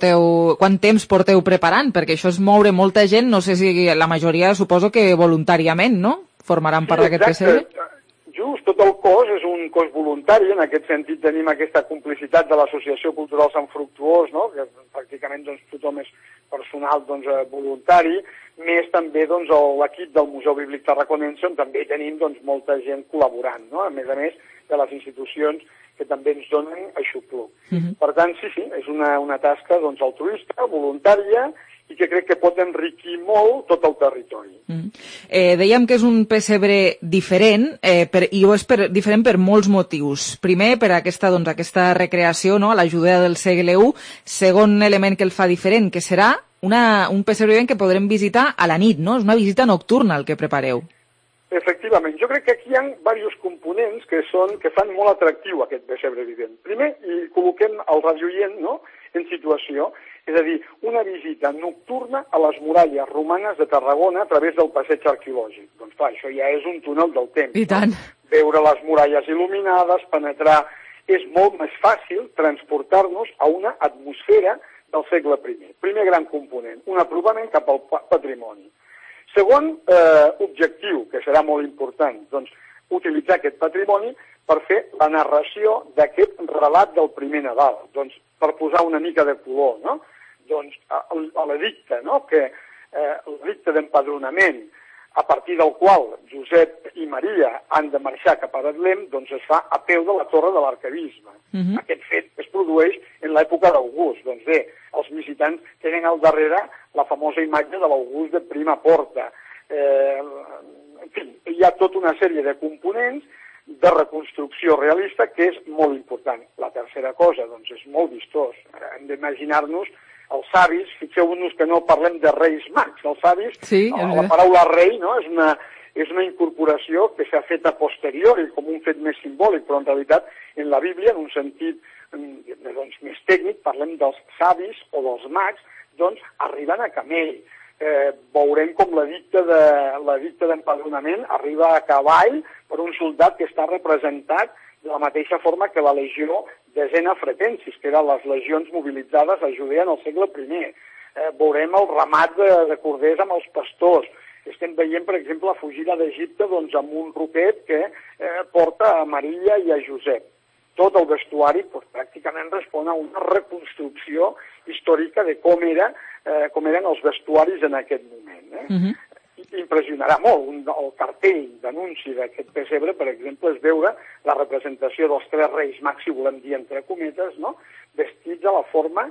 temps porteu preparant? Perquè això és moure molta gent, no sé si la majoria suposo que voluntàriament, no? Formaran part d'aquest pessebre? Just, tot el cos és un cos voluntari, en aquest sentit tenim aquesta complicitat de l'Associació Cultural Sant Fructuós, no? Que pràcticament doncs, tothom és personal doncs, voluntari, més també doncs, l'equip del Museu Bíblic Tarraconense, on també tenim doncs, molta gent col·laborant, no? A més de les institucions que també ens donen aixopluc. Per tant, sí, és una tasca doncs, altruista, voluntària, i que crec que pot enriquir molt tot el territori. Dèiem que és un pessebre diferent, i ho és diferent per molts motius. Primer, per aquesta recreació, no?, a la Judea del segle I. Segon element que el fa diferent, que serà un pessebre vivent que podrem visitar a la nit, no? És una visita nocturna el que prepareu. Efectivament. Jo crec que aquí hi ha diversos components que fan molt atractiu aquest pessebre vivent. Primer, i col·loquem el radioient, no?, en situació, és a dir, una visita nocturna a les muralles romanes de Tarragona a través del passeig arqueològic. Doncs clar, això ja és un túnel del temps. I tant. Veure les muralles il·luminades, penetrar... És molt més fàcil transportar-nos a una atmosfera del segle I. Primer gran component, un apropament cap al patrimoni. Segon objectiu, que serà molt important, doncs, utilitzar aquest patrimoni per fer la narració d'aquest relat del primer Nadal. Doncs, per posar una mica de color, no? Doncs, l'edicte, no?, l'edicte d'empadronament, a partir del qual Josep i Maria han de marxar cap a Betlem, doncs es fa a peu de la torre de l'arquebisbe. Aquest fet es produeix en l'època d'August. Doncs bé, els visitants tenen al darrere la famosa imatge de l'August de Prima Porta. En fi, hi ha tota una sèrie de components de reconstrucció realista que és molt important. La tercera cosa, doncs, és molt vistós. Ara hem d'imaginar-nos els savis, fixeu-vos que no parlem de reis mags, els savis, la paraula rei, no?, és una incorporació que s'ha fet a posteriori com un fet més simbòlic, però en realitat en la Bíblia, en un sentit doncs, més tècnic, parlem dels savis o dels mags, doncs arriben a camell. Veurem com l'edicte d'empadronament arriba a cavall per un soldat que està representat de la mateixa forma que la legió Desena Fretensis, que eren les legions mobilitzades a Judea en el segle I. Veurem el ramat de corders amb els pastors. estem veient, per exemple, la fugida d'Egipte doncs, amb un roquet que porta a Maria i a Josep. Tot el vestuari doncs, pràcticament respon a una reconstrucció històrica de com eren els vestuaris en aquest moment. Impressionarà molt. El cartell d'anunci d'aquest pessebre, per exemple, és veure la representació dels 3 reis mags, si volem dir entre cometes, no? Vestits a la forma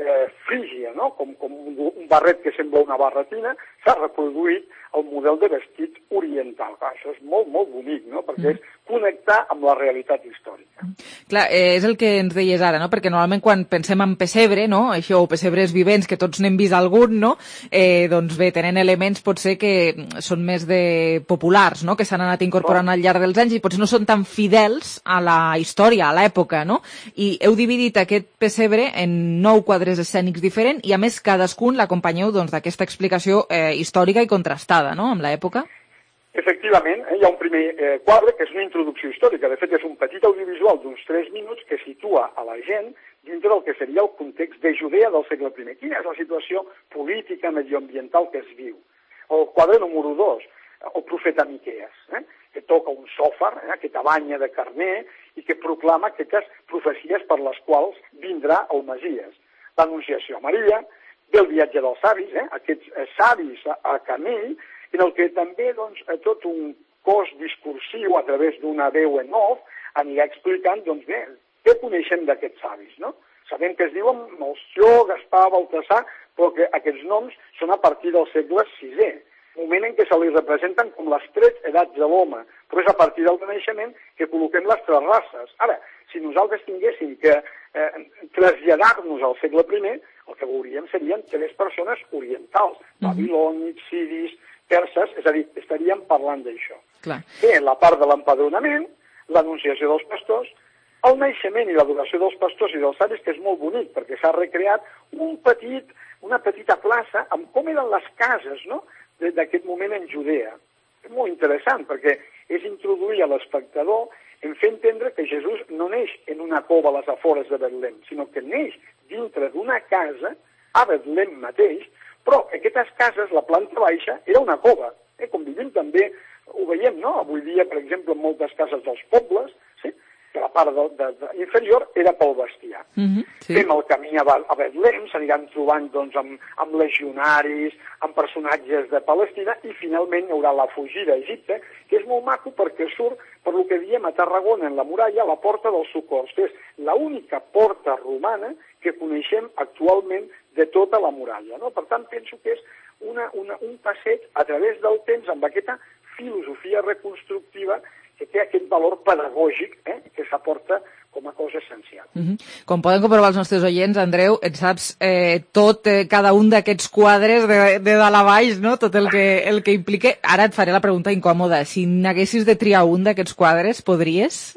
frígia, no? Com un barret que sembla una barretina, s'ha reproduït el model de vestit oriental. Clar, això és molt, molt bonic, no? Perquè és connectar amb la realitat històrica. Clar, és el que ens deies ara, no? Perquè normalment quan pensem en pessebre, no? Això, o pessebres vivents, que tots n'hem vist algun, no? Doncs bé, tenen elements potser que són més populars, no? Que s'han anat incorporant al llarg dels anys i potser no són tan fidels a la història, a l'època, no? I heu dividit aquest pessebre en 9 quadres escènics diferents i a més cadascun l'acompanyeu doncs, d'aquesta explicació històrica i contrastada, no?, amb l'època. Efectivament, hi ha un primer quadre que és una introducció històrica. De fet, és un petit audiovisual d'uns 3 minuts que situa a la gent dintre del que seria el context de Judea del segle I. Quina és la situació política, medioambiental que es viu? El quadre número 2, el profeta Miquees, que toca un sòfar, aquesta banya de carner, i que proclama aquestes profecies per les quals vindrà el Messies. L'anunciació a Maria, del viatge dels savis, aquests savis a camell, en el que també doncs, tot un cos discursiu a través d'una veu en off anirà explicant doncs, bé, què coneixem d'aquests savis, no? Sabem que es diuen Melcior, Gaspar, Baltasar, però que aquests noms són a partir del segle VI, moment en què se li representen com les 3 edats de l'home, però és a partir del Renaixement que col·loquem les 3 races. Ara, si nosaltres tinguéssim que traslladar-nos al segle I, el que veuríem serien 3 persones orientals, babilònics, siris, perses, és a dir, estaríem parlant d'això. Bé, la part de l'empadronament, l'anunciació dels pastors, el naixement i l'adoració dels pastors i dels savis, que és molt bonic, perquè s'ha recreat una petita plaça amb com eren les cases, no?, d'aquest moment en Judea. És molt interessant, perquè és introduir a l'espectador en fer entendre que Jesús no neix en una cova a les afores de Betlem, sinó que neix dintre d'una casa, a Betlem mateix, però aquestes cases, la planta baixa, era una cova. Com vivim també, ho veiem, no? Avui dia, per exemple, en moltes cases dels pobles, que la part inferior era pel bestiar. Fem el camí a Betlem, s'aniran trobant doncs, amb legionaris, amb personatges de Palestina, i finalment hi haurà la fugida a Egipte, que és molt maco perquè surt, per lo que diem a Tarragona, en la muralla, la porta dels Socors, que és l'única porta romana que coneixem actualment de tota la muralla. No? Per tant, penso que és un passeig a través del temps amb aquesta filosofia reconstructiva que té aquest valor pedagògic que s'aporta com a cosa essencial. Com poden comprovar els nostres oients, Andreu, et saps cada un d'aquests quadres de dalt a baix, no? Tot el que implica. Ara et faré la pregunta incòmoda. Si n'haguessis de triar un d'aquests quadres, podries?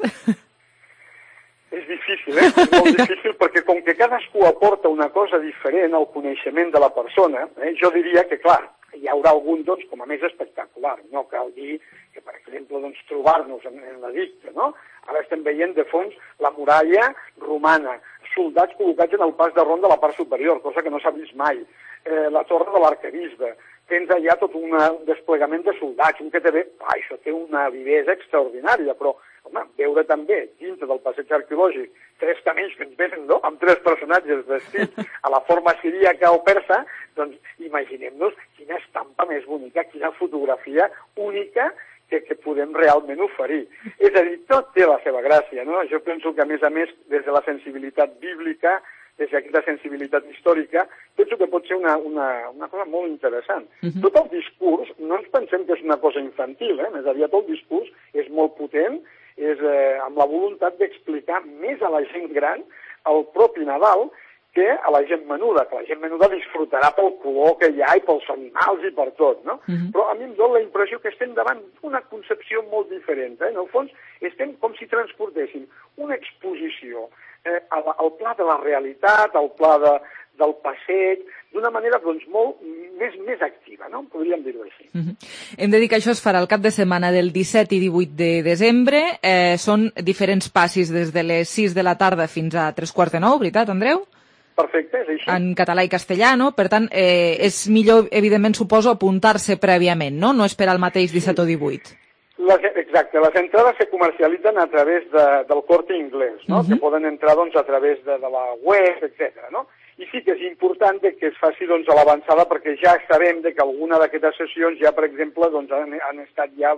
És difícil, és molt difícil, perquè com que cadascú aporta una cosa diferent al coneixement de la persona, jo diria que, clar, hi haurà algun, doncs, com a més espectacular. No cal dir que, per exemple, doncs, trobar-nos en l'Egipte, no? Ara estem veient de fons la muralla romana, soldats col·locats en el pas de ronda a la part superior, cosa que no s'ha vist mai, la torre de l'arquebisbe, tens allà tot un desplegament de soldats, un que té bé, això té una vivesa extraordinària, però, home, veure també, dintre del passeig arqueològic, 3 camells que ens venen, no?, amb 3 personatges vestits a la forma siríaca o persa, doncs imaginem-nos quina estampa més bonica, quina fotografia única que podem realment oferir. És a dir, tot té la seva gràcia, no? Jo penso que, a més, des de la sensibilitat bíblica, des d'aquesta sensibilitat històrica, penso que pot ser una cosa molt interessant. Tot el discurs, no ens pensem que és una cosa infantil, més aviat el discurs és molt potent, és amb la voluntat d'explicar més a la gent gran el propi Nadal que a la gent menuda, que la gent menuda disfrutarà pel color que hi ha i pels animals i per tot, no? Però a mi em dona la impressió que estem davant d'una concepció molt diferent. En el fons, estem com si transportéssim una exposició al pla de la realitat, al pla del passeig, d'una manera doncs, molt més activa, no? Podríem dir-ho així. Hem de dir que això es farà el cap de setmana del 17 i 18 de desembre. Són diferents passis des de les 6 de la tarda fins a 3:15, veritat, Andreu? Perfecte, és així. En català i castellà, no? Per tant, és millor, evidentment, suposo, apuntar-se prèviament, no? No esperar el mateix 17 o 18. Exacte, les entrades se comercialitzen a través del Corte Inglés, no? Que poden entrar doncs, a través de la web, etc. No? I sí que és important que es faci doncs, a l'avançada, perquè ja sabem que alguna d'aquestes sessions ja, per exemple, doncs, han estat ja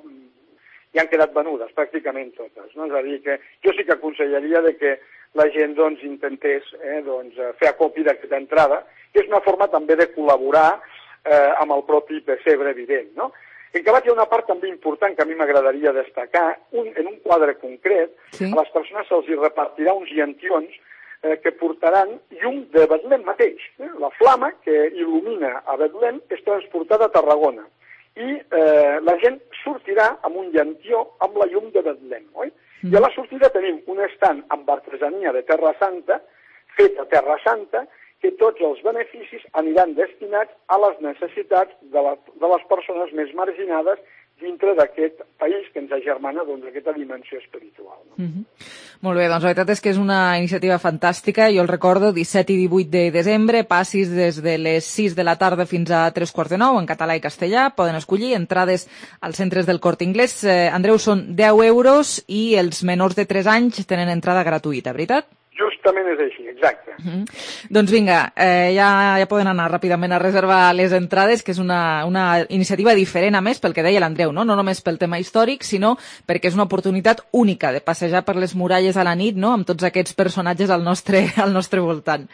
han quedat venudes, pràcticament totes. No? És a dir, que jo sí que aconsellaria que la gent doncs, intentés fer acopi d'aquesta entrada, que és una forma també de col·laborar amb el propi pessebre, evident. No? En acabat hi ha una part també important que a mi m'agradaria destacar. En un quadre concret, a les persones se'ls repartirà uns llantions que portaran llum de Betlem mateix. La flama que il·lumina a Betlem és transportada a Tarragona i la gent sortirà amb un llantió amb la llum de Betlem, oi? I a la sortida tenim un estand amb artesania de Terra Santa, fet a Terra Santa, que tots els beneficis aniran destinats a les necessitats de les persones més marginades dintre d'aquest país que ens agermana aquesta dimensió espiritual. No? Molt bé, doncs la veritat és que és una iniciativa fantàstica. Jo el recordo, 17 i 18 de desembre, passis des de les 6 de la tarda fins a 3:45, en català i castellà. Poden escollir entrades als centres del Corte Inglés. Andreu, són 10 euros i els menors de 3 anys tenen entrada gratuïta, veritat? Justament és així, exacte. Doncs vinga, ja poden anar ràpidament a reservar les entrades, que és una iniciativa diferent, a més, pel que deia l'Andreu, no només pel tema històric, sinó perquè és una oportunitat única de passejar per les muralles a la nit, no?, amb tots aquests personatges al nostre voltant.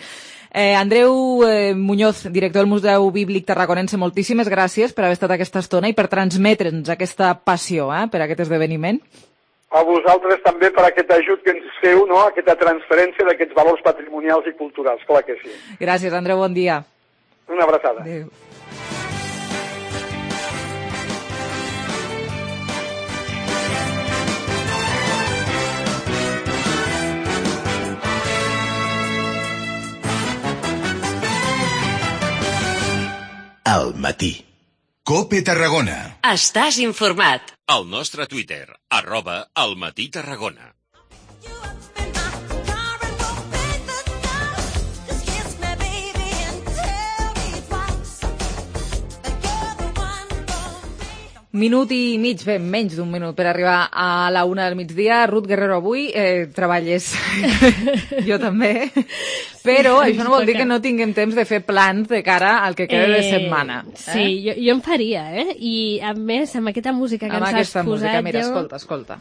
Andreu Muñoz, director del Museu Bíblic Tarraconense, moltíssimes gràcies per haver estat aquesta estona i per transmetre'ns aquesta passió per aquest esdeveniment. A vosaltres també per aquest ajut que ens feu, no?, aquesta transferència d'aquests valors patrimonials i culturals, clar que sí. Gràcies, Andreu, bon dia. Una abraçada. Adéu. Al matí. COPE Tarragona. Estàs informat. El nostre Twitter, @almatí-tarragona. Minut i mig, bé, menys d'un minut per arribar a la 1 del migdia. Ruth Guerrero, avui treballes. Jo també. Però això no vol dir que no tinguem temps de fer plans de cara al que queda de setmana. Sí, jo en faria, I a més, amb aquesta música que ens has posat... Amb aquesta música, mira, escolta.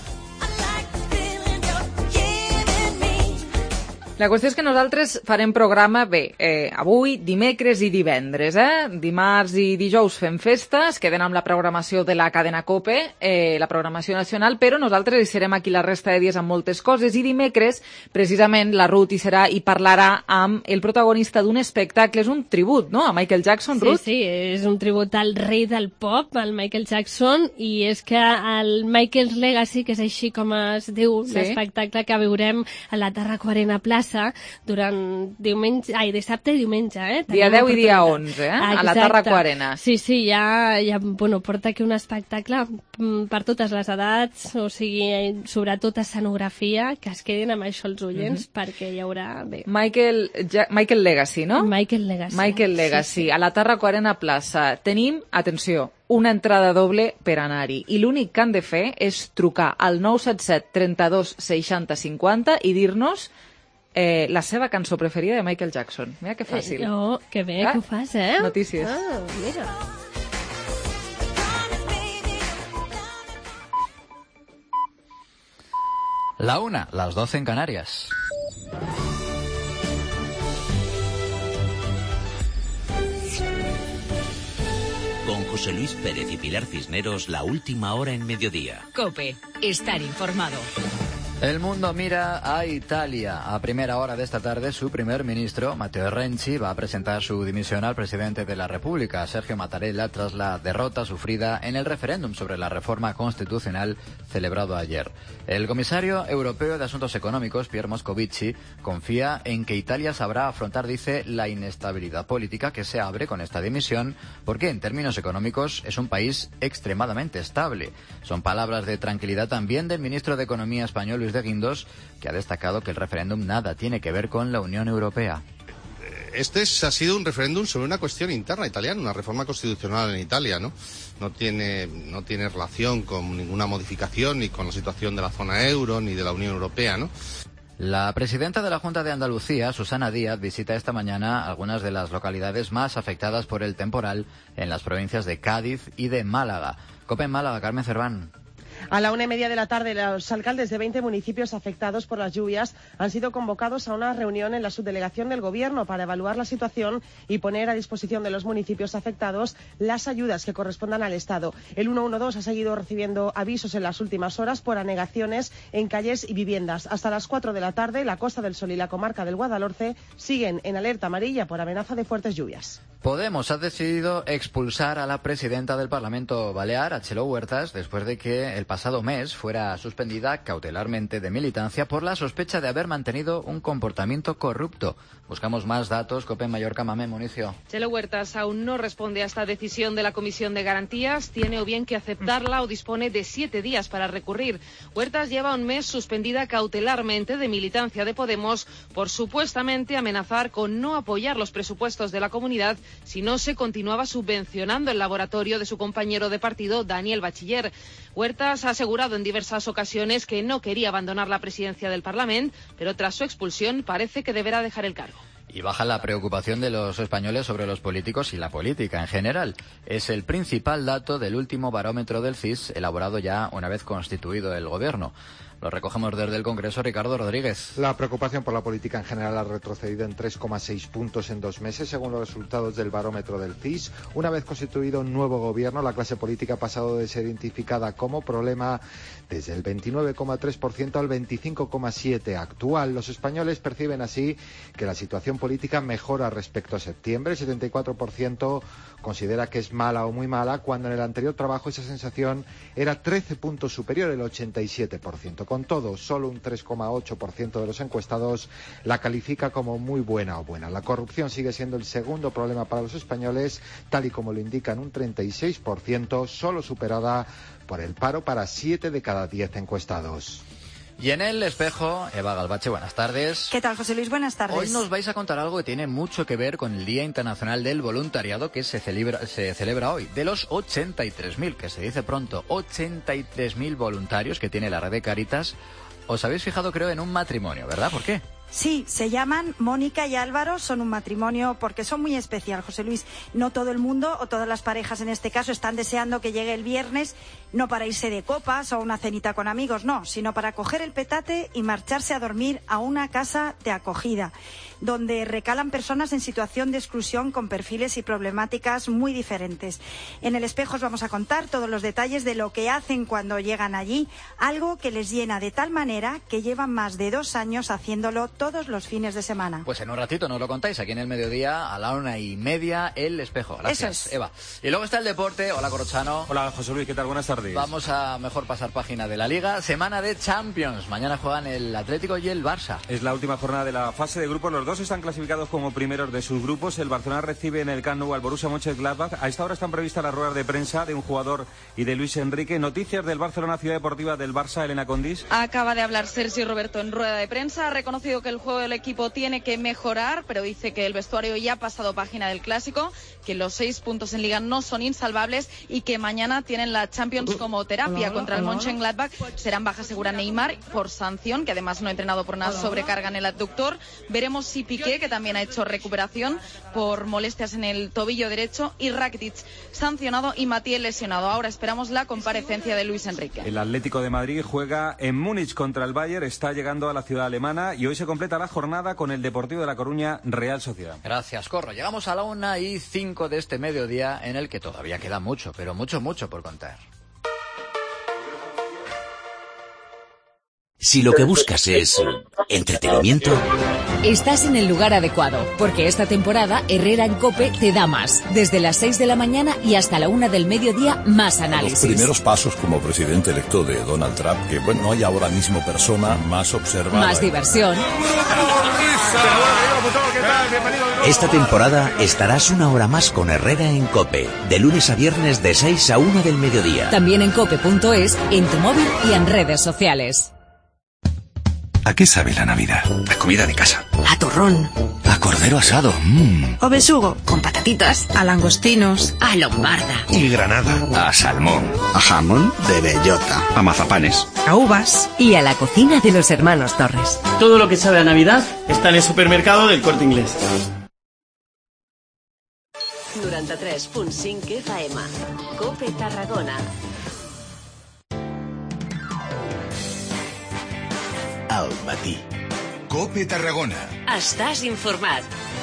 La qüestió és que nosaltres farem programa, avui, dimecres i divendres, Dimarts i dijous fem festa, es queden amb la programació de la cadena COPE, la programació nacional, però nosaltres hi serem aquí la resta de dies amb moltes coses, i dimecres, precisament, la Ruth hi serà i parlarà amb el protagonista d'un espectacle, és un tribut, no?, a Michael Jackson, Ruth? Sí, és un tribut al rei del pop, al Michael Jackson, i és que el Michael's Legacy, que és així com es diu, l'espectacle que veurem a la Tarraco Arena Plaça, durant dissabte i diumenge, Dia 10 i dia 11, a la Tarraco Arena. Sí, ja porta aquí un espectacle per totes les edats, o sigui, sobretot escenografia, que es quedin amb això els oients, perquè hi haurà... Michael Legacy, no? Michael Legacy. Sí. A la Tarraco Arena Plaça. Tenim, atenció, una entrada doble per anar-hi. I l'únic que han de fer és trucar al 977 32 60 50 i dir-nos la seva cançó preferida de Michael Jackson. Mira que fàcil. Que bé que ho fas, Notícies. Mira. La 1, las 12 en Canarias. Con José Luis Pérez y Pilar Cisneros, la última hora en mediodía. COPE, estar informado. El mundo mira a Italia. A primera hora de esta tarde, su primer ministro, Matteo Renzi, va a presentar su dimisión al presidente de la República, Sergio Mattarella, tras la derrota sufrida en el referéndum sobre la reforma constitucional celebrado ayer. El comisario europeo de Asuntos Económicos, Pierre Moscovici, confía en que Italia sabrá afrontar, dice, la inestabilidad política que se abre con esta dimisión, porque en términos económicos es un país extremadamente estable. Son palabras de tranquilidad también del ministro de Economía español, Luis de Guindos, que ha destacado que el referéndum nada tiene que ver con la Unión Europea. Este ha sido un referéndum sobre una cuestión interna italiana, una reforma constitucional en Italia, ¿no? No tiene relación con ninguna modificación ni con la situación de la zona euro ni de la Unión Europea, ¿no? La presidenta de la Junta de Andalucía, Susana Díaz, visita esta mañana algunas de las localidades más afectadas por el temporal en las provincias de Cádiz y de Málaga. COPE en Málaga, Carmen Cerván. A la 1:30 de la tarde, los alcaldes de 20 municipios afectados por las lluvias han sido convocados a una reunión en la subdelegación del Gobierno para evaluar la situación y poner a disposición de los municipios afectados las ayudas que correspondan al Estado. El 112 ha seguido recibiendo avisos en las últimas horas por anegaciones en calles y viviendas. Hasta las 4 de la tarde, la Costa del Sol y la comarca del Guadalhorce siguen en alerta amarilla por amenaza de fuertes lluvias. Podemos ha decidido expulsar a la presidenta del Parlamento Balear, a Txelo Huertas, después de que el pasado mes fuera suspendida cautelarmente de militancia por la sospecha de haber mantenido un comportamiento corrupto. Buscamos más datos. COPE Mallorca, Mamé Municio. Txelo Huertas aún no responde a esta decisión de la Comisión de Garantías. Tiene o bien que aceptarla o dispone de 7 días para recurrir. Huertas lleva un mes suspendida cautelarmente de militancia de Podemos por supuestamente amenazar con no apoyar los presupuestos de la comunidad si no se continuaba subvencionando el laboratorio de su compañero de partido, Daniel Bachiller. Huertas ha asegurado en diversas ocasiones que no quería abandonar la presidencia del Parlamento, pero tras su expulsión parece que deberá dejar el cargo. Y baja la preocupación de los españoles sobre los políticos y la política en general. Es el principal dato del último barómetro del CIS, elaborado ya una vez constituido el gobierno. Lo recogemos desde el Congreso, Ricardo Rodríguez. La preocupación por la política en general ha retrocedido en 3,6 puntos en 2 meses, según los resultados del barómetro del CIS. Una vez constituido un nuevo gobierno, la clase política ha pasado de ser identificada como problema desde el 29,3% al 25,7% actual. Los españoles perciben así que la situación política mejora respecto a septiembre. El 74% considera que es mala o muy mala, cuando en el anterior trabajo esa sensación era 13 puntos superior, el 87%. Con todo, solo un 3,8% de los encuestados la califica como muy buena o buena. La corrupción sigue siendo el segundo problema para los españoles, tal y como lo indican un 36%, solo superada por el paro para 7 de cada 10 encuestados. Y en El Espejo, Eva Galbache, buenas tardes. ¿Qué tal, José Luis? Buenas tardes. Hoy nos vais a contar algo que tiene mucho que ver con el Día Internacional del Voluntariado, que se celebra hoy. De los 83.000, que se dice pronto, 83.000 voluntarios que tiene la red de Cáritas, os habéis fijado, creo, en un matrimonio, ¿verdad? ¿Por qué? Sí, se llaman Mónica y Álvaro, son un matrimonio porque son muy especial, José Luis. No todo el mundo, o todas las parejas en este caso, están deseando que llegue el viernes, no para irse de copas o una cenita con amigos, no, sino para coger el petate y marcharse a dormir a una casa de acogida, donde recalan personas en situación de exclusión con perfiles y problemáticas muy diferentes. En El Espejo os vamos a contar todos los detalles de lo que hacen cuando llegan allí, algo que les llena de tal manera que llevan más de 2 años haciéndolo todos los fines de semana. Pues en un ratito nos lo contáis aquí en el mediodía a la 1:30, El Espejo. Gracias, eso es. Eva. Y luego está el deporte. Hola, Corrochano. Hola, José Luis, ¿qué tal? Buenas tardes. Vamos a mejor pasar página de la Liga. Semana de Champions. Mañana juegan el Atlético y el Barça. Es la última jornada de la fase de grupos. Los dos están clasificados como primeros de sus grupos. El Barcelona recibe en el Camp Nou al Borussia Mönchengladbach. A esta hora están previstas las ruedas de prensa de un jugador y de Luis Enrique. Noticias del Barcelona, Ciudad Deportiva del Barça, Elena Condis. Acaba de hablar Sergio Roberto en rueda de prensa. Ha reconocido que el juego del equipo tiene que mejorar, pero dice que el vestuario ya ha pasado página del Clásico, que los 6 puntos en Liga no son insalvables y que mañana tienen la Champions como terapia contra el Mönchengladbach. Serán baja segura Neymar por sanción, que además no ha entrenado por una sobrecarga en el abductor. Veremos si Piqué, que también ha hecho recuperación por molestias en el tobillo derecho, y Rakitic sancionado y Matiel lesionado. Ahora esperamos la comparecencia de Luis Enrique. El Atlético de Madrid juega en Múnich contra el Bayern, está llegando a la ciudad alemana y hoy se completa la jornada con el Deportivo de La Coruña, Real Sociedad. Gracias, Corro. Llegamos a la 1:05 de este mediodía, en el que todavía queda mucho, pero mucho por contar. Si lo que buscas es entretenimiento, estás en el lugar adecuado, porque esta temporada Herrera en COPE te da más. Desde las 6 de la mañana y hasta la 1 del mediodía, más análisis. Los primeros pasos como presidente electo de Donald Trump, que bueno, no hay ahora mismo persona más observada. Más diversión. Esta temporada estarás 1 hora más con Herrera en COPE, de lunes a viernes de 6 a 1 del mediodía. También en cope.es, en tu móvil y en redes sociales. ¿A qué sabe la Navidad? La comida de casa. A turrón. A cordón. cordero asado. O besugo, con patatitas, a langostinos, a lombarda. Y granada. A salmón. A jamón de bellota. A mazapanes. A uvas. Y a la cocina de los hermanos Torres. Todo lo que sabe a Navidad está en el supermercado del Corte Inglés. 93.5 FM. COPE Tarragona. Al matí. COPE Tarragona. Estàs informat.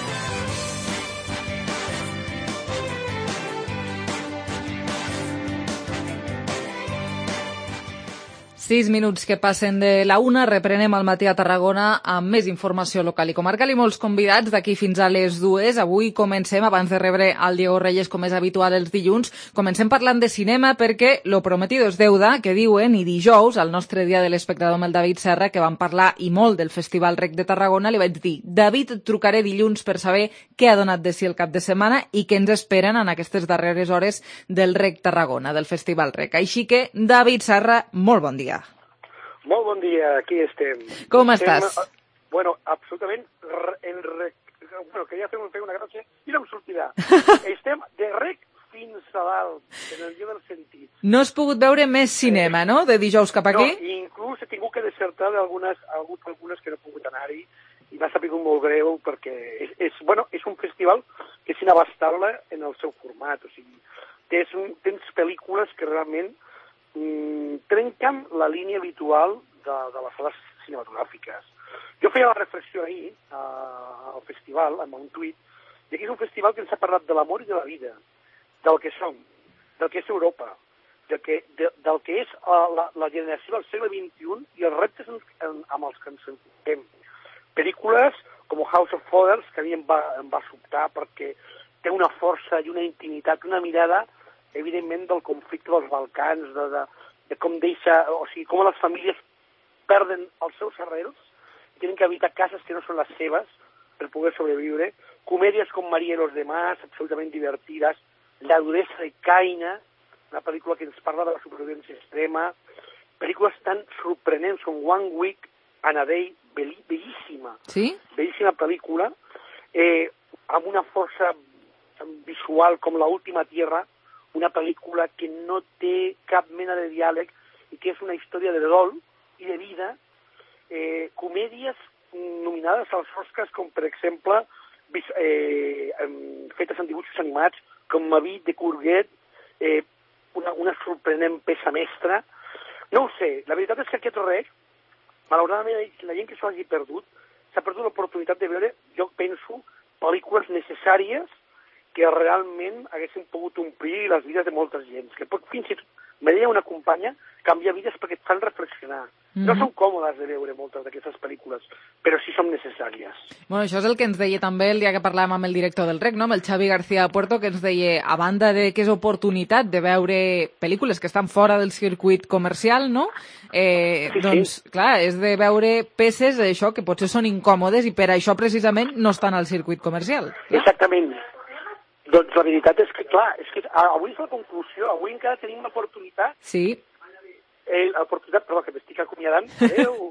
6 minuts que passen de la 1, reprenem al matí a Tarragona amb més informació local i comarcal i molts convidats d'aquí fins a les 2. Avui comencem, abans de rebre el Diego Reyes com és habitual els dilluns, comencem parlant de cinema perquè lo prometido es deuda, que diuen, i dijous, al nostre dia de l'espectador amb el David Serra, que vam parlar i molt del Festival Rec de Tarragona, li vaig dir, David, et trucaré dilluns per saber què ha donat de si el cap de setmana i què ens esperen en aquestes darreres hores del Rec Tarragona, del Festival Rec. Així que, David Serra, molt bon dia. Molt bon dia, aquí estem. Com estàs? Bueno, absolutament, bueno, que ja fem una gràcia i no em sortirà. Estem de rec fins a dalt, en el lloc del sentit. No has pogut veure més cinema, no?, de dijous cap aquí? No, inclús he tingut que desertar d'algunes que no he pogut anar-hi i m'ha sabut molt greu perquè és un festival que és inabastable en el seu format, o sigui, tens pel·lícules que realment trenquen la línia habitual de les sales cinematogràfiques. Jo feia la reflexió ahir al festival, amb un tuit, i aquí és un festival que ens ha parlat de l'amor i de la vida, del que som, del que és Europa, del que és la generació del segle XXI i els reptes amb els que ens enfrontem. Pel·lícules com House of Fathers, que a mi em va sobtar perquè té una força i una intimitat, una mirada evidentment del conflicte dels Balcans, de com com les famílies perden els seus arrels i tenen que habitar cases que no són les seves per poder sobreviure. Comèdies com María y los demás, absolutament divertides. La duresa de Caïna, una pel·lícula que ens parla de la supervivència extrema. Pel·lícules tan sorprenents com One Week and a Day, bellíssima. Sí? Bellíssima pel·lícula, amb una força visual com La última tierra, una pel·lícula que no té cap mena de diàleg i que és una història de dol i de vida. Comèdies nominades als Oscars com, per exemple, fetes en dibuixos animats, com Ma vie de Courgette, una sorprenent peça mestra. No ho sé, la veritat és que aquest rec, malauradament, la gent que s'ho hagi perdut, s'ha perdut l'oportunitat de veure, jo penso, pel·lícules necessàries que realment haguessin pogut omplir les vides de molta gent. Que pot, fins i tot, me deia una companya, canviar vides perquè et fan reflexionar. No són còmodes de veure moltes d'aquestes pel·lícules, però sí són necessàries. Bueno, això és el que ens deia també el dia que parlàvem amb el director del REC, no?, amb el Xavi García Puerto, que ens deia, a banda de que és oportunitat de veure pel·lícules que estan fora del circuit comercial, no?, doncs, clar, és de veure peces d'això que potser són incòmodes i per això precisament no estan al circuit comercial. Clar. Exactament. Doncs la veritat és que, clar, avui és la conclusió, avui encara tenim l'oportunitat... Sí. L'oportunitat, perdó, que m'estic acomiadant. Adéu.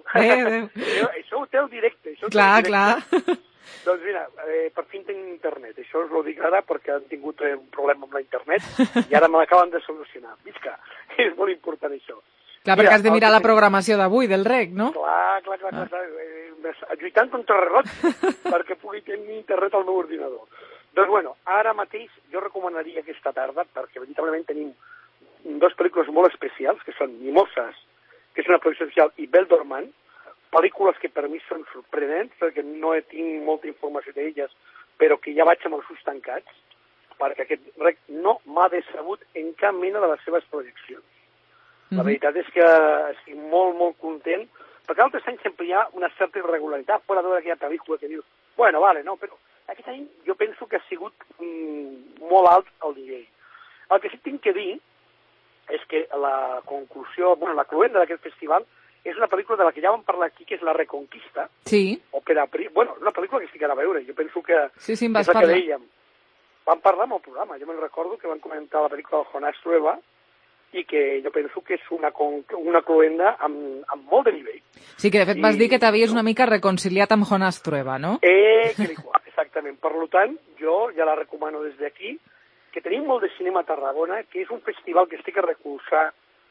Això ho té el directe. Clar. Doncs mira, per fi tinc internet. Això us ho dic ara perquè han tingut un problema amb la internet i ara me l'acaben de solucionar. Visca, és molt important això. Clar, perquè has de mirar la programació d'avui, del REC, no? Clar. Lluitant contra el reloig perquè pugui tenir internet al meu ordinador. Doncs bueno, ara mateix jo recomanaria aquesta tarda, perquè veritablement tenim dues pel·lícules molt especials, que són Mimosas, que és una producció especial, i Belle Dormant, pel·lícules que per mi són sorprenents, perquè no tinc molta informació d'elles, però que ja vaig amb els ulls tancats, perquè aquest rec no m'ha decebut en cap mena de les seves projeccions. La veritat és que estic molt, molt content, perquè altres anys sempre hi ha una certa irregularitat, fora de aquella pel·lícula que diu, bueno, vale, no, però aquest any jo penso que ha sigut molt alt el nivell. El que sí que tinc que dir és que la conclusió, la cloenda d'aquest festival és una pel·lícula de la que ja vam parlar aquí, que és La Reconquista. Sí. És una pel·lícula que estic ara a veure. Jo penso que sí, em vas és la parlar. que dèiem. Vam parlar amb el programa. Jo me'n recordo que van comentar la pel·lícula del Jonás Trueba i que jo penso que és una cloenda amb molt de nivell. Sí, que de fet vas dir que t'havies una mica reconciliat amb Jonás Trueba, no? Exactament. per tant, jo ja la recomano des d'aquí, que tenim molt de cinema a Tarragona, que és un festival que es té que recolzar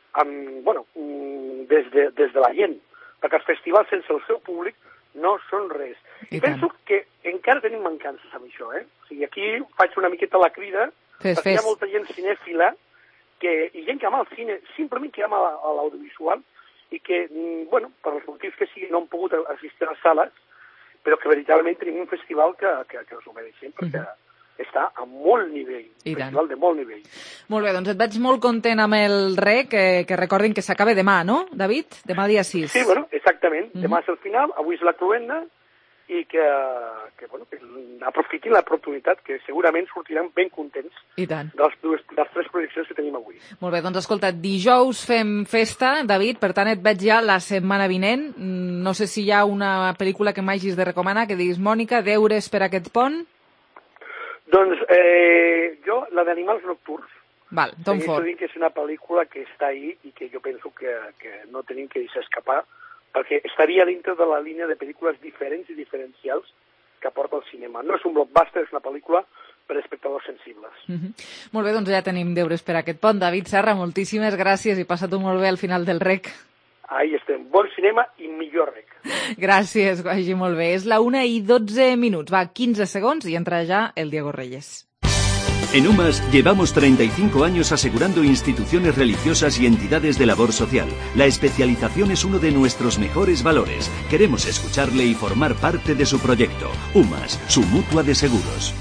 des de la gent, perquè els festivals sense el seu públic no són res. I penso que encara tenim mancances amb això, O sigui, aquí faig una miqueta la crida, perquè hi ha molta gent cinèfila i gent que ama el cine, simplement que ama l'audiovisual, i que, per els motius que sigui, no han pogut assistir a les sales, però que veritablement tenim un festival que us ho mereixem, perquè està a molt nivell, un festival de molt nivell. Molt bé, doncs et veig molt content amb el REC, que recordin que s'acaba demà, no, David? Demà dia 6. Sí, exactament. Demà és el final, avui és la cloenda, i que aprofitin l'oportunitat, que segurament sortiran ben contents de les 3 projeccions que tenim avui. Molt bé, doncs escolta, dijous fem festa, David, per tant et veig ja la setmana vinent. No sé si hi ha una pel·lícula que m'hagis de recomanar, que diguis, Mònica, deures per aquest pont? Doncs jo, la d'Animals nocturns. Val, Tom Ford. Que és una pel·lícula que està ahí i que jo penso que no tenim que deixar escapar, perquè estaria dintre de la línia de pel·lícules diferents i diferencials que aporta el cinema. No és un blockbuster, és una pel·lícula per espectadors sensibles. Molt bé, doncs ja tenim deures per aquest pont. David Serra, moltíssimes gràcies i passa-t'ho molt bé al final del REC. Ahí estem. Bon cinema i millor REC. Gràcies, que vagi molt bé. És la 1:12. Va, 15 segons i entra ja el Diego Reyes. En UMAS llevamos 35 años asegurando instituciones religiosas y entidades de labor social. La especialización es uno de nuestros mejores valores. Queremos escucharle y formar parte de su proyecto. UMAS, su mutua de seguros.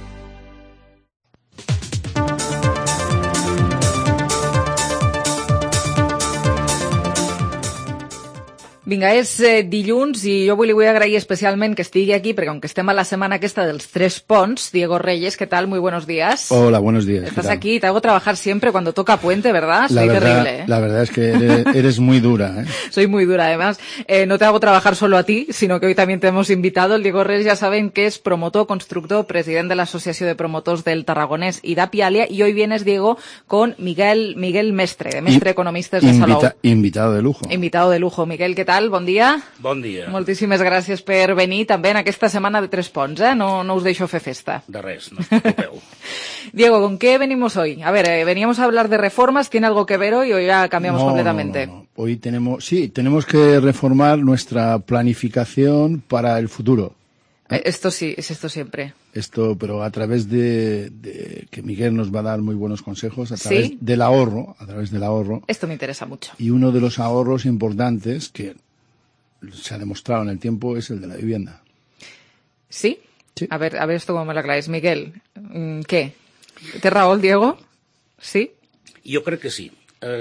Vinga, és dilluns i jo avui li vull agrair especialment que estigui aquí, perquè aunque estem a la setmana aquesta dels 3 ponts, Diego Reyes, ¿qué tal? Muy buenos días. Hola, buenos días. Estás aquí, te hago trabajar siempre cuando toca puente, ¿verdad? Soy terrible, ¿eh? La verdad es que eres muy dura, ¿eh? Soy muy dura, además. No te hago trabajar solo a ti, sino que hoy también te hemos invitado. El Diego Reyes, ya saben que es promotor, constructor, presidente de la Asociación de Promotors del Tarragonés y d'Apialia, y hoy vienes, Diego, con Miguel Mestre, de Mestre Economistes de Salou. Invitado de lujo. Invitado de lujo. Miguel, ¿qué tal? Bon dia. Bon dia. Moltíssimes gràcies per venir també en aquesta setmana de 3 ponts, ¿eh? No us deixo fer festa. De res, no us preocupeu. Diego, ¿con qué venimos hoy? A ver, veníamos a hablar de reformas, ¿tiene algo que ver hoy o ya cambiamos completamente? No. Hoy tenemos que reformar nuestra planificación para el futuro. Esto sí, es esto siempre. Pero a través de que Miguel nos va a dar muy buenos consejos, a través del ahorro. Esto me interesa mucho. Y uno de los ahorros importantes que se ha demostrado en el tiempo es el de la vivienda. ¿Sí? Sí. A ver esto cómo me lo aclares. Miguel, ¿qué? ¿Té raó el Diego? Sí? Jo crec que sí.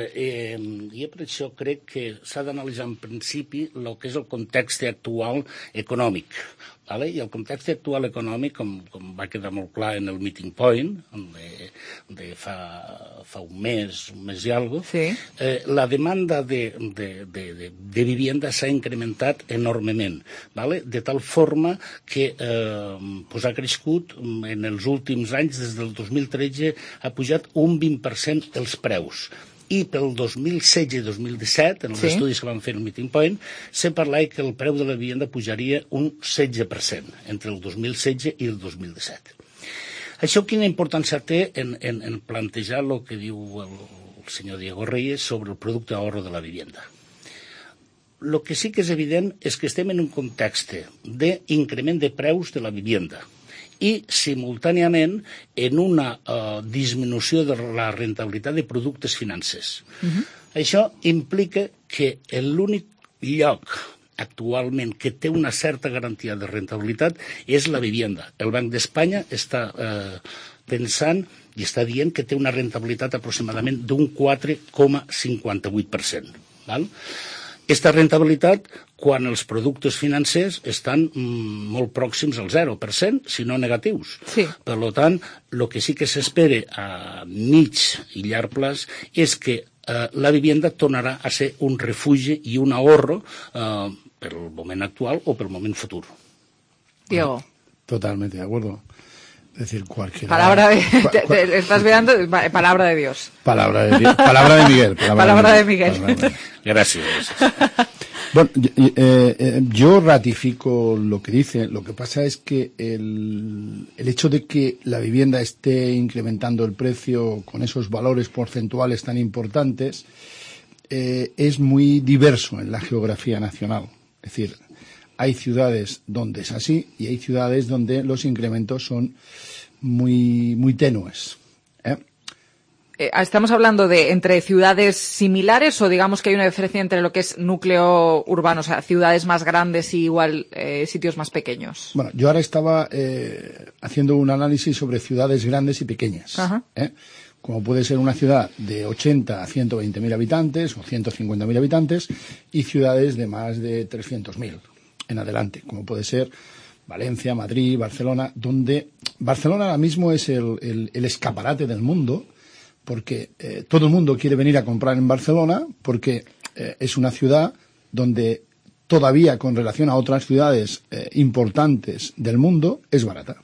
I per això crec que s'ha d'analitzar en principi el que és el context actual econòmic. ¿vale? I el context actual econòmic, com va quedar molt clar en el Meeting Point, de fa un mes i alguna cosa, la demanda de vivienda s'ha incrementat enormement, ¿vale? De tal forma que ha crescut en els últims anys, des del 2013, ha pujat un 20% els preus. I pel 2016 i 2017, en els estudis que van fer el Meeting Point, se parlava que el preu de la vivienda pujaria un 16% entre el 2016 i el 2017. Això quina importància té en plantejar el que diu el senyor Diego Reyes sobre el producte d'ahorro de la vivienda? El que sí que és evident és que estem en un context d'increment de preus de la vivienda i, simultàniament, en una disminució de la rentabilitat de productes financers. Això implica que l'únic lloc actualment que té una certa garantia de rentabilitat és la vivienda. El Banc d'Espanya està pensant i està dient que té una rentabilitat aproximadament d'un 4,58%. Aquesta rentabilitat, quan els productes financers estan molt pròxims al 0%, si no negatius. Per tant, el que sí que s'espera a mig i llarg plaç és que la vivienda tornarà a ser un refugi i un ahorro per el moment actual o pel moment futur. Diego. Totalmente de acuerdo. Es decir, cualquier... estás mirando, palabra de Dios. Palabra de Miguel. Gràcies. Bueno, yo ratifico lo que dice. Lo que pasa es que el hecho de que la vivienda esté incrementando el precio con esos valores porcentuales tan importantes es muy diverso en la geografía nacional. Es decir, hay ciudades donde es así y hay ciudades donde los incrementos son muy tenues. ¿Estamos hablando de entre ciudades similares o digamos que hay una diferencia entre lo que es núcleo urbano, o sea, ciudades más grandes y igual sitios más pequeños? Bueno, yo ahora estaba haciendo un análisis sobre ciudades grandes y pequeñas. Ajá. Como puede ser una ciudad de 80 a 120.000 habitantes o 150.000 habitantes y ciudades de más de 300.000 en adelante, como puede ser Valencia, Madrid, Barcelona, donde Barcelona ahora mismo es el escaparate del mundo, porque todo el mundo quiere venir a comprar en Barcelona, porque es una ciudad donde todavía, con relación a otras ciudades importantes del mundo, es barata.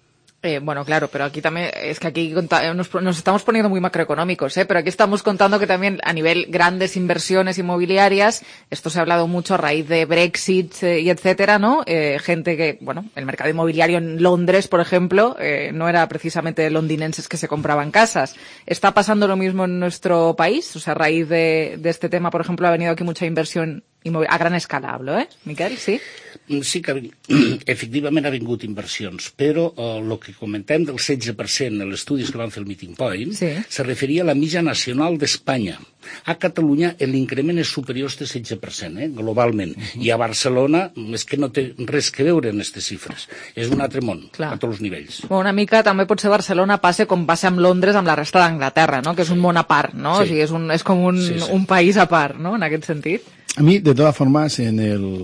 Bueno, claro, pero aquí también, es que aquí nos estamos poniendo muy macroeconómicos, pero aquí estamos contando que también a nivel grandes inversiones inmobiliarias, esto se ha hablado mucho a raíz de Brexit y etcétera, ¿no? Gente que, bueno, el mercado inmobiliario en Londres, por ejemplo, no era precisamente de londinenses que se compraban casas. ¿Está pasando lo mismo en nuestro país? O sea, a raíz de este tema, por ejemplo, ha venido aquí mucha inversión a gran escala, hablo, Miquel, sí? Sí que efectivament ha vingut inversions, però el que comentem del 16% en els estudis que van fer el Meeting Point se referia a la mitja nacional d'Espanya. A Catalunya l'increment és superior a este 16%, globalment. I a Barcelona és que no té res que veure en aquestes xifres. És un altre món, a tots els nivells. Una mica també potser Barcelona passa com passa amb Londres amb la resta d'Anglaterra, no? Que és un món a part, no? O sigui, és com un país a part, no? En aquest sentit. A mí, de todas formas, en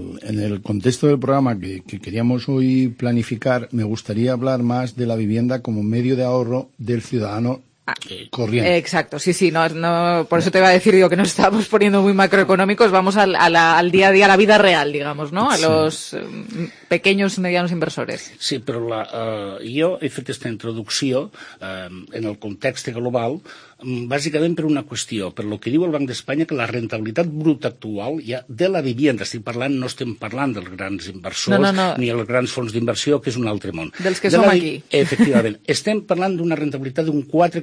el contexto del programa que queríamos hoy planificar, me gustaría hablar más de la vivienda como medio de ahorro del ciudadano corriente. Exacto, sí, no, por eso te iba a decir que nos estamos poniendo muy macroeconómicos, vamos al día a día, a la vida real, digamos, ¿no? A los pequeños y medianos inversores. Sí, però jo he fet aquesta introducció en el context global bàsicament per una qüestió, per lo que diu el Banc d'Espanya, que la rentabilitat bruta actual ja de la vivienda, no estem parlant dels grans inversors ni els grans fons d'inversió, que és un altre món. Dels que som aquí. Efectivament. Estem parlant d'una rentabilitat d'un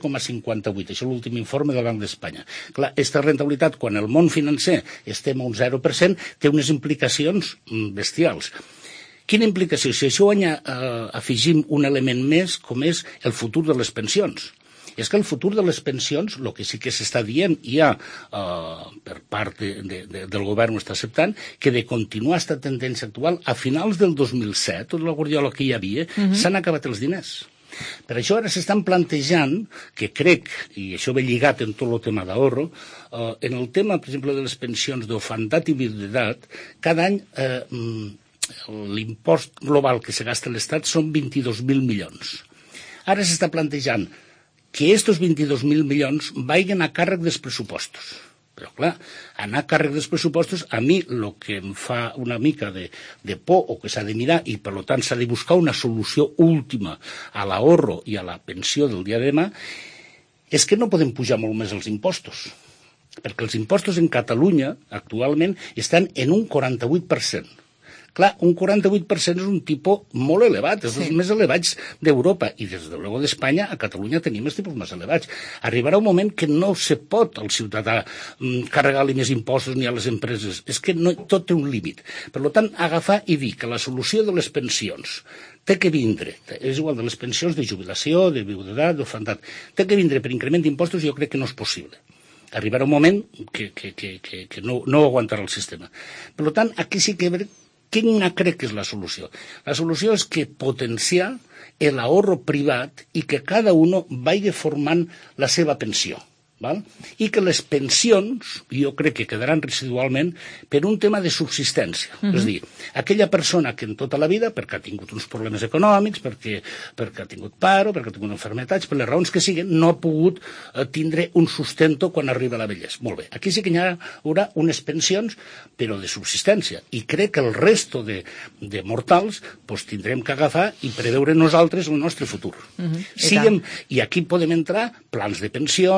4,58, això és l'últim informe del Banc d'Espanya. Clar, aquesta rentabilitat, quan el món financer estem a un 0%, té unes implicacions bestials. Quina implicació? Si això afegim un element més, com és el futur de les pensions. És que el futur de les pensions, el que sí que s'està dient ja per part del govern ho està acceptant, que de continuar aquesta tendència actual, a finals del 2007, tot la guardiola que hi havia, s'han acabat els diners. Per això ara s'estan plantejant, que crec, i això ve lligat en tot el tema d'ahorro, en el tema, per exemple, de les pensions d'orfandat i viudetat, cada any l'impost global que se gasta a l'Estat són 22.000 milions. Ara s'està plantejant que aquests 22.000 milions vagin a càrrec dels pressupostos. Però, clar, anar a càrrec dels pressupostos, a mi el que em fa una mica de por o que s'ha de mirar, i per tant s'ha de buscar una solució última a l'ahorro i a la pensió del dia de demà, és que no podem pujar molt més els impostos. Perquè els impostos en Catalunya, actualment, estan en un 48%. Clar, un 48% és un tipus molt elevat, és dels més elevats d'Europa, i des de luego d'Espanya a Catalunya tenim els tipus més elevats. Arribarà un moment que no se pot al ciutadà carregar-li més impostos ni a les empreses, és que tot té un límit. Per tant, agafar i dir que la solució de les pensions té que vindre, és igual de les pensions de jubilació, de viudetat, d'orfandat, té que vindre per increment d'impostos, jo crec que no és possible. Arribarà un moment que no aguantarà el sistema. Per tant, aquí sí que quina crec que és la solució? La solució és que potenciar l'ahorro privat i que cada un vagi formant la seva pensió. I que les pensions, jo crec que quedaran residualment per un tema de subsistència. És a dir, aquella persona que en tota la vida, perquè ha tingut uns problemes econòmics, perquè ha tingut paro, perquè ha tingut enfermetats, per les raons que siguin, no ha pogut tindre un sustento quan arriba a la vellesa. Molt bé, aquí sí que hi haurà unes pensions, però de subsistència. I crec que el resto de mortals tindrem que agafar i preveure nosaltres el nostre futur. I aquí podem entrar plans de pensions,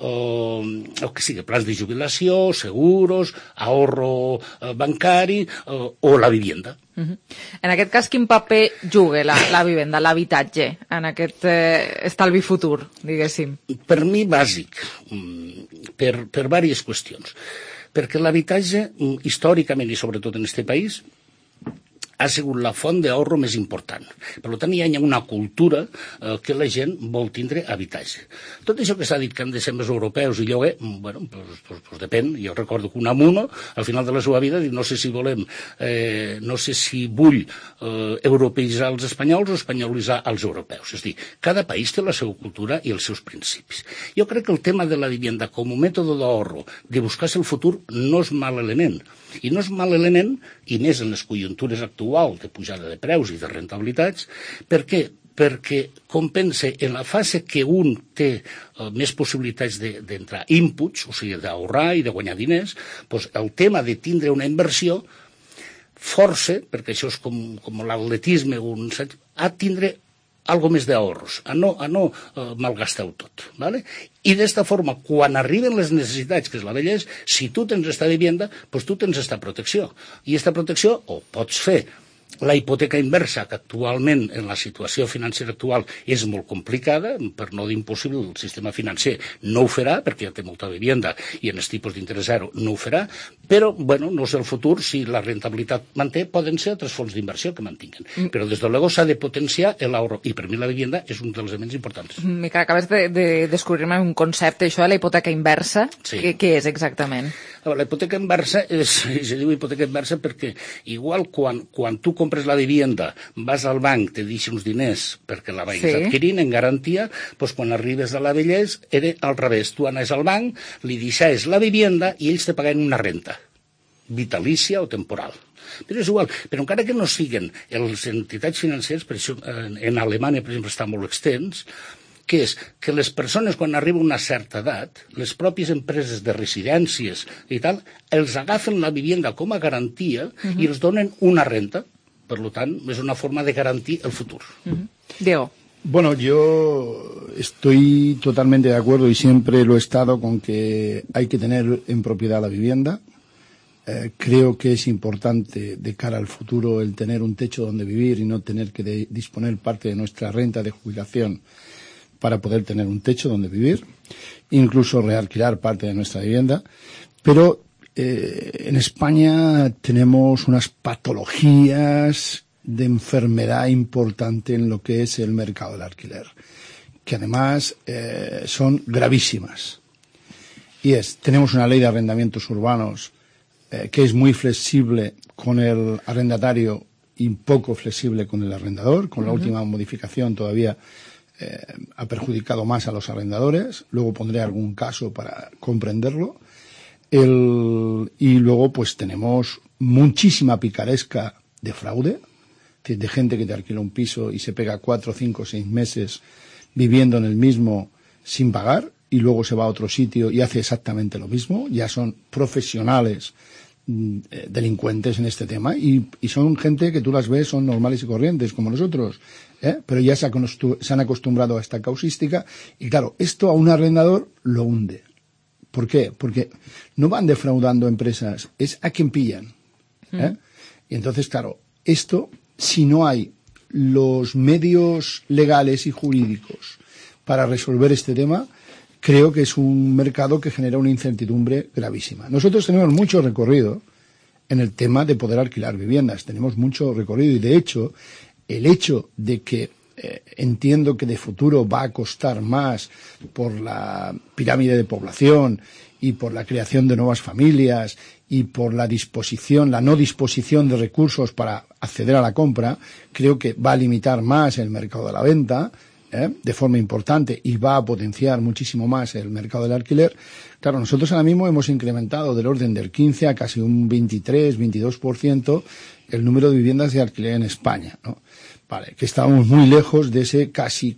el que sigui, plans de jubilació, seguros, ahorro bancari o la vivienda. En aquest cas, quin paper juga la vivenda, l'habitatge, en aquest estalvi futur, diguéssim? Per mi, bàsic, per diverses qüestions. Perquè l'habitatge, històricament i sobretot en aquest país, ha sigut la font d'ahorro més important. Per tant, hi ha una cultura que la gent vol tindre habitatge. Tot això que s'ha dit que han de ser més europeus i lloguer, bueno, pues depèn. Jo recordo que Unamuno, al final de la seva vida, diu, no sé si vull europeïtzar els espanyols o espanyolitzar els europeus. És a dir, cada país té la seva cultura i els seus principis. Jo crec que el tema de la vivienda com a mètode d'ahorro, de buscar-se el futur, no és mal element. I no és mal element, i més en les conjuntures actuals de pujada de preus i de rentabilitats. Per què? Perquè compensa en la fase que un té més possibilitats d'entrar inputs, o sigui, d'ahorrar i de guanyar diners, doncs el tema de tindre una inversió força, perquè això és com l'atletisme, a tindre algo més d'ahorros, a no malgastar-ho tot. ¿Vale? I d'esta forma, quan arriben les necessitats, que és la vellesa, si tu tens esta vivienda, doncs tu tens esta protecció. I esta protecció, o pots fer la hipoteca inversa, que actualment, en la situació financera actual, és molt complicada, per no dir impossible, el sistema financer no ho farà, perquè ja té molta vivienda i en els tipus d'interès zero no ho farà, però, bueno, no sé el futur, si la rentabilitat manté, poden ser altres fons d'inversió que mantinguen. Però, des de luego, s'ha de potenciar l'ahorro, i per mi la vivienda és un dels elements importants. Mica, acabes de descobrir-me un concepte, això de la hipoteca inversa. Sí. Què és exactament? La hipoteca inversa se diu hipoteca inversa perquè igual quan tu compres la vivienda, vas al banc, te deixen uns diners perquè la vagis adquirint en garantia, doncs quan arribes a la vellesa era al revés. Tu anaves al banc, li deixaves la vivienda i ells te pagaven una renta vitalícia o temporal. Però és igual, però encara que no siguen les entitats financeres, per això en Alemanya, per exemple, està molt extens, que és que les persones, quan arriba a una certa edat, les pròpies empreses de residències i tal, els agafen la vivienda com a garantia i els donen una renta. Per tant, es una forma de garantir el futuro. Diego. Bueno, yo estoy totalmente de acuerdo y siempre lo he estado con que hay que tener en propiedad la vivienda. Creo que es importante de cara al futuro el tener un techo donde vivir y no tener que disponer parte de nuestra renta de jubilación para poder tener un techo donde vivir, incluso realquilar parte de nuestra vivienda. Pero en España tenemos unas patologías de enfermedad importante en lo que es el mercado del alquiler, que además son gravísimas. Y tenemos una ley de arrendamientos urbanos que es muy flexible con el arrendatario y poco flexible con el arrendador. Con la última modificación todavía ha perjudicado más a los arrendadores. Luego pondré algún caso para comprenderlo. Y luego pues tenemos muchísima picaresca de fraude, de gente que te alquila un piso y se pega 4, 5, 6 meses viviendo en el mismo sin pagar y luego se va a otro sitio y hace exactamente lo mismo. Ya son profesionales delincuentes en este tema y son gente que tú las ves, son normales y corrientes como nosotros, pero ya se han acostumbrado a esta causística y claro, esto a un arrendador lo hunde. ¿Por qué? Porque no van defraudando empresas, es a quien pillan. Y entonces, claro, esto, si no hay los medios legales y jurídicos para resolver este tema, creo que es un mercado que genera una incertidumbre gravísima. Nosotros tenemos mucho recorrido en el tema de poder alquilar viviendas, tenemos mucho recorrido y, de hecho, el hecho de que entiendo que de futuro va a costar más por la pirámide de población y por la creación de nuevas familias y por la no disposición de recursos para acceder a la compra, creo que va a limitar más el mercado de la venta de forma importante y va a potenciar muchísimo más el mercado del alquiler. Claro, nosotros ahora mismo hemos incrementado del orden del 15 a casi un 23, 22% el número de viviendas de alquiler en España, ¿no? Vale, que estábamos muy lejos de ese casi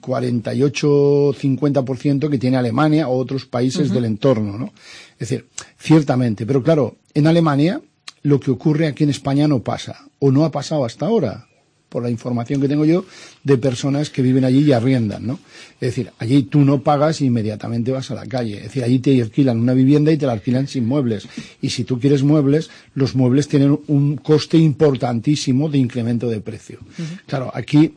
48-50% que tiene Alemania o otros países del entorno, ¿no? Es decir, ciertamente, pero claro, en Alemania lo que ocurre aquí en España no pasa, o no ha pasado hasta ahora. por la información que tengo yo, de personas que viven allí y arriendan, ¿no? Es decir, allí tú no pagas y inmediatamente vas a la calle. Es decir, allí te alquilan una vivienda y te la alquilan sin muebles. Y si tú quieres muebles, los muebles tienen un coste importantísimo de incremento de precio. Claro, aquí,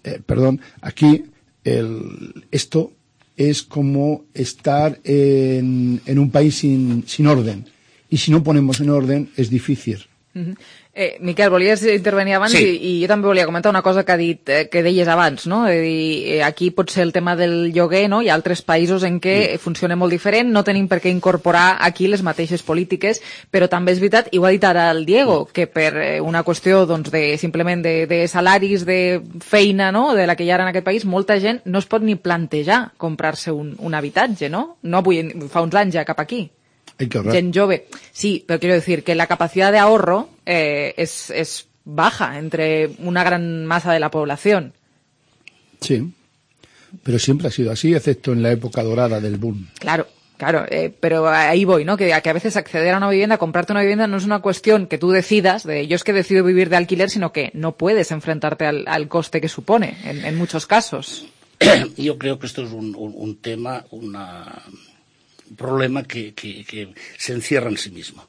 esto es como estar en un país sin orden. I si no ponemos en orden, és difícil. Miquel, volies intervenir abans? Sí. I jo també volia comentar una cosa que deies abans, no? Aquí pot ser el tema del lloguer, no? Hi ha altres països en què funciona molt diferent, no tenim per què incorporar aquí les mateixes polítiques, però també és veritat, i ho ha dit ara el Diego, que per una qüestió doncs, simplement de salaris, de feina, no? De la que hi ha en aquest país, molta gent no es pot ni plantejar comprar-se un habitatge, no? No avui, fa uns anys ja cap aquí. Gent jove. Sí, pero quiero decir que la capacidad de ahorro es baja entre una gran masa de la población. Sí, pero siempre ha sido así, excepto en la época dorada del boom. Claro, pero ahí voy, ¿no? Que a veces acceder a una vivienda, comprarte una vivienda no es una cuestión que tú decidas, yo es que decido vivir de alquiler, sino que no puedes enfrentarte al coste que supone en muchos casos. Yo creo que esto es un tema, un problema que se encierra en sí mismo.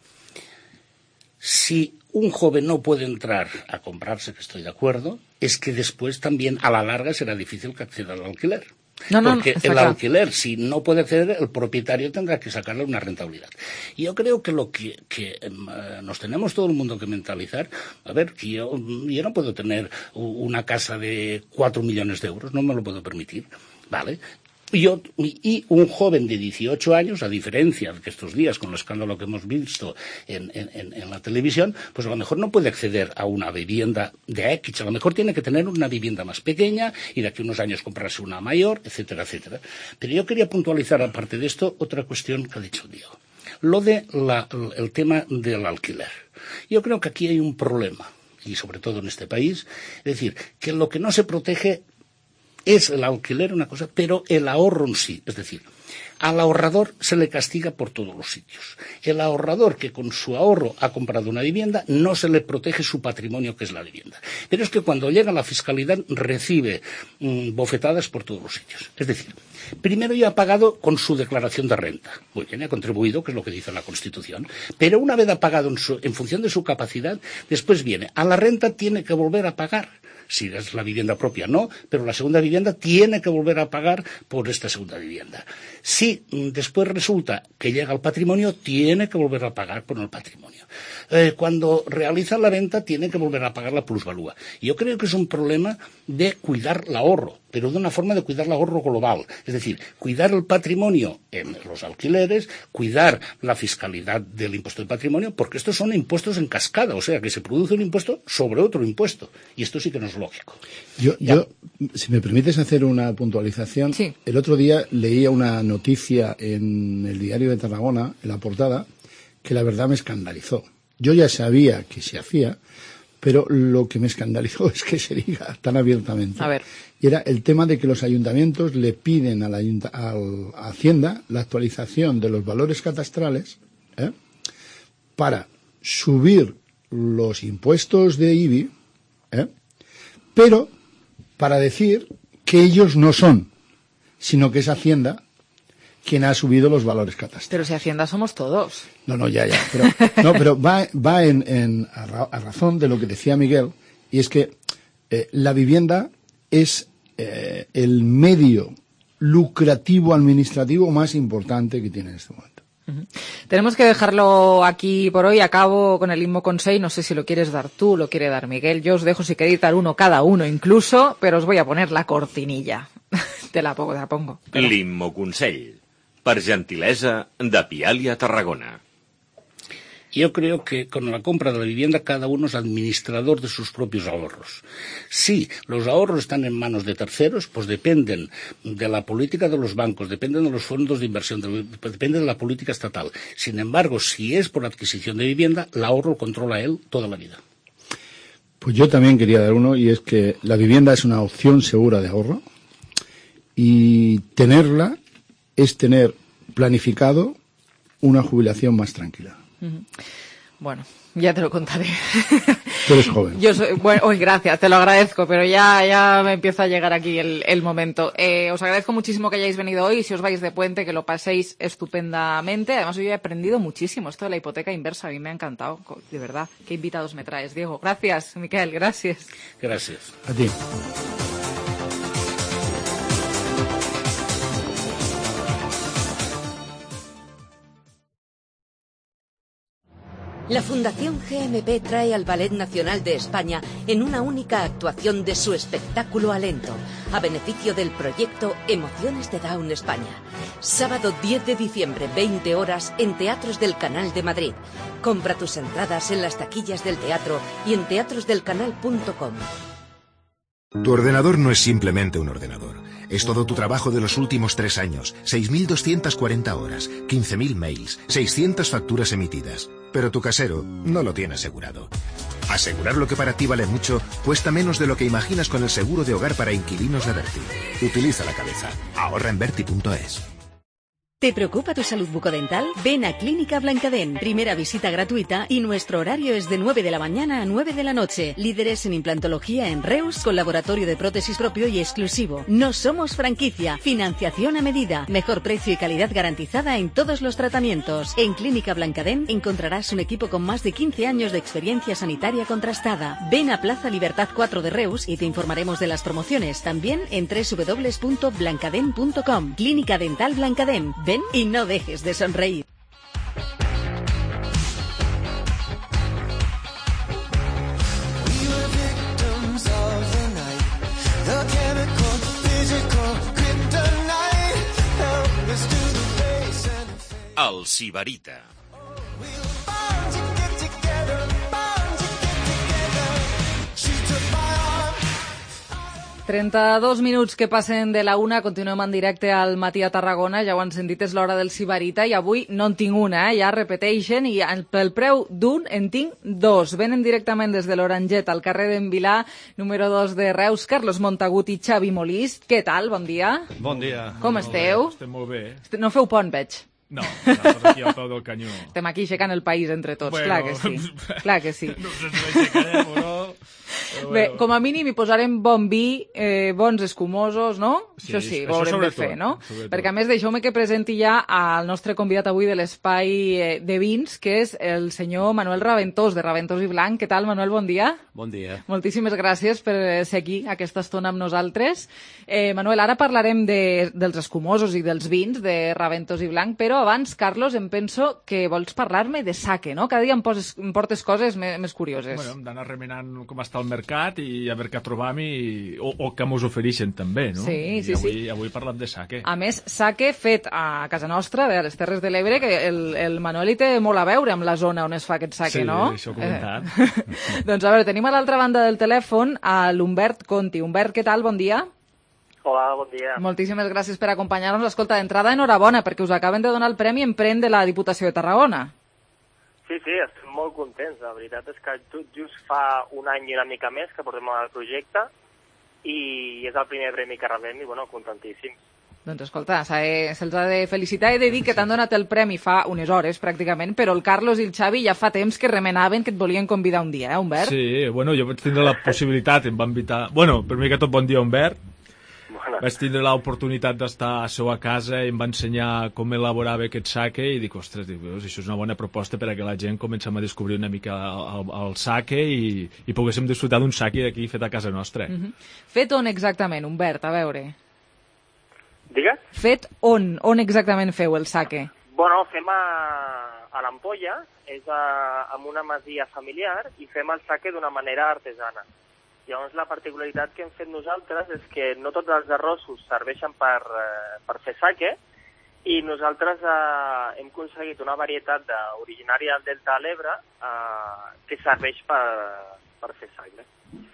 Si un joven no puede entrar a comprarse, que estoy de acuerdo, es que después también a la larga será difícil que acceda al alquiler. Porque el alquiler, si no puede acceder, el propietario tendrá que sacarle una rentabilidad. Y yo creo que lo que nos tenemos todo el mundo que mentalizar, a ver, que yo no puedo tener una casa de 4 millones de euros, no me lo puedo permitir, ¿vale? Y un joven de 18 años, a diferencia de que estos días, con el escándalo que hemos visto en la televisión, pues a lo mejor no puede acceder a una vivienda de X, a lo mejor tiene que tener una vivienda más pequeña y de aquí a unos años comprarse una mayor, etcétera, etcétera. Pero yo quería puntualizar, aparte de esto, otra cuestión que ha dicho Diego. Lo de el tema del alquiler. Yo creo que aquí hay un problema, y sobre todo en este país, es decir, que lo que no se protege es el alquiler una cosa, pero el ahorro en sí. Es decir, al ahorrador se le castiga por todos los sitios. El ahorrador que con su ahorro ha comprado una vivienda, no se le protege su patrimonio, que es la vivienda. Pero es que cuando llega la fiscalidad recibe bofetadas por todos los sitios. Es decir, primero ya ha pagado con su declaración de renta. Muy bien, ha contribuido, que es lo que dice la Constitución. Pero una vez ha pagado en función de su capacidad, después viene a la renta, tiene que volver a pagar. Si es la vivienda propia, no, pero la segunda vivienda tiene que volver a pagar por esta segunda vivienda. Si después resulta que llega al patrimonio, tiene que volver a pagar por el patrimonio. Cuando realiza la venta, tiene que volver a pagar la plusvalúa. Yo creo que es un problema de cuidar el ahorro, pero de una forma de cuidar el ahorro global. Es decir, cuidar el patrimonio en los alquileres, cuidar la fiscalidad del impuesto de patrimonio, porque estos son impuestos en cascada, o sea, que se produce un impuesto sobre otro impuesto. Y esto sí que no es lógico. Yo, si me permites hacer una puntualización, sí. El otro día leía una noticia en el Diario de Tarragona, en la portada, que la verdad me escandalizó. Yo ya sabía que se hacía, pero lo que me escandalizó es que se diga tan abiertamente. A ver. Y era el tema de que los ayuntamientos le piden a Hacienda la actualización de los valores catastrales para subir los impuestos de IBI, pero para decir que ellos no son, sino que es Hacienda quien ha subido los valores catastrales. Pero si Hacienda somos todos. No, ya. Pero va a razón de lo que decía Miguel, y es que la vivienda es el medio lucrativo administrativo más importante que tiene en este momento. Tenemos que dejarlo aquí por hoy. Acabo con el Limmo Consell. No sé si lo quieres dar tú, lo quiere dar Miguel. Yo os dejo si queréis dar uno cada uno incluso, pero os voy a poner la cortinilla. Te la pongo. Però... Limmo Consell, per gentilesa de Pialia Tarragona. Yo creo que con la compra de la vivienda cada uno es administrador de sus propios ahorros. Si los ahorros están en manos de terceros, pues dependen de la política de los bancos, dependen de los fondos de inversión, depende de la política estatal. Sin embargo, si es por adquisición de vivienda, el ahorro lo controla él toda la vida. Pues yo también quería dar uno, y es que la vivienda es una opción segura de ahorro, y tenerla es tener planificado una jubilación más tranquila. Bueno, ya te lo contaré. Tú eres joven. Gracias, te lo agradezco, pero ya me empieza a llegar aquí el momento. Os agradezco muchísimo que hayáis venido hoy. Si os vais de puente, que lo paséis estupendamente. Además, hoy he aprendido muchísimo esto de la hipoteca inversa. A mí me ha encantado, de verdad. Qué invitados me traes, Diego. Gracias, Miquel, gracias. Gracias. A ti. La Fundación GMP trae al Ballet Nacional de España en una única actuación de su espectáculo Alento, a beneficio del proyecto Emociones de Down España. Sábado 10 de diciembre, 20 horas, en Teatros del Canal de Madrid. Compra tus entradas en las taquillas del teatro y en teatrosdelcanal.com. Tu ordenador no es simplemente un ordenador. Es todo tu trabajo de los últimos 3 años, 6.240 horas, 15.000 mails, 600 facturas emitidas. Pero tu casero no lo tiene asegurado. Asegurar lo que para ti vale mucho cuesta menos de lo que imaginas con el seguro de hogar para inquilinos de Verti. Utiliza la cabeza. Ahorra en Verti.es. ¿Te preocupa tu salud bucodental? Ven a Clínica Blancadent. Primera visita gratuita y nuestro horario es de 9 de la mañana a 9 de la noche. Líderes en implantología en Reus, con laboratorio de prótesis propio y exclusivo. No somos franquicia. Financiación a medida. Mejor precio y calidad garantizada en todos los tratamientos. En Clínica Blancadent encontrarás un equipo con más de 15 años de experiencia sanitaria contrastada. Ven a Plaza Libertad 4 de Reus y te informaremos de las promociones. También en www.blancadent.com. Clínica Dental Blancadent. Ven y no dejes de sonreír. El Sibarita. 32 minuts que passen de la una, continuem en directe al Matí a Tarragona, ja ho han sentit, és l'hora del Sibarita, i avui no en tinc una, ja repeteixen, i pel preu d'un en tinc dos. Venen directament des de l'Oranget, al carrer d'en Vilà, número 2 de Reus, Carlos Montagut i Xavi Molist. Què tal? Bon dia. Bon dia. Com esteu? Estem molt bé. No feu pont, veig. No, nosaltres aquí al peu del canyó. Estem aquí aixecant el país entre tots, bueno, clar que sí. Clar que sí. No sé si l'aixecarem o no. Bé, com a mínim hi posarem bon vi, bons escumosos, no? Sí, això sí, ho això haurem de fer, no? Perquè a més deixeu-me que presenti ja al nostre convidat avui de l'espai de vins, que és el senyor Manuel Raventós, de Raventós i Blanc. Què tal, Manuel? Bon dia. Bon dia. Moltíssimes gràcies per ser aquí aquesta estona amb nosaltres. Manuel, ara parlarem dels escumosos i dels vins de Raventós i Blanc, però abans, Carlos, em penso que vols parlar-me de sake, no? Cada dia em portes coses més curioses. Bueno, hem d'anar remenant com està el mercat i a veure què trobam o què mos ofereixen també, no? Sí, sí, sí. Avui parlem de sake. A més, sake fet a casa nostra, a les Terres de l'Ebre, que el Manuel hi té molt a veure amb la zona on es fa aquest sake, no? Sí, això ho he comentat. Doncs a veure, tenim a l'altra banda del telèfon a l'Humbert Conti. Humbert, què tal? Bon dia. Hola, bon dia. Moltíssimes gràcies per acompanyar-nos. Escolta, d'entrada, enhorabona, perquè us acaben de donar el Premi Emprèn de la Diputació de Tarragona. Sí, estem molt contents. La veritat és que just fa un any i una mica més que portem el projecte i és el primer premi que rebem i, bueno, contentíssims. Doncs escolta, se'ls ha de felicitar. He de dir que t'han donat el premi fa unes hores, pràcticament, però el Carlos i el Xavi ja fa temps que remenaven que et volien convidar un dia, Humbert? Sí, bueno, jo vaig tindre la possibilitat, em va invitar... Bueno, primer que tot, bon dia, Humbert. Vaig tindre l'oportunitat d'estar a la seva casa i em va ensenyar com elaborava aquest sake i dic, ostres, això és una bona proposta per a que la gent comencem a descobrir una mica el sake i poguéssim disfrutar d'un sake d'aquí fet a casa nostra. Fet on exactament, Humbert? A veure. Digues? Fet on exactament feu el sake? Bueno, fem a l'Ampolla, és amb una masia familiar i fem el sake d'una manera artesana. Llavors, la particularitat que hem fet nosaltres és que no tots els arrossos serveixen per fer sake i nosaltres hem aconseguit una varietat originària del Delta de l'Ebre que serveix per fer sake.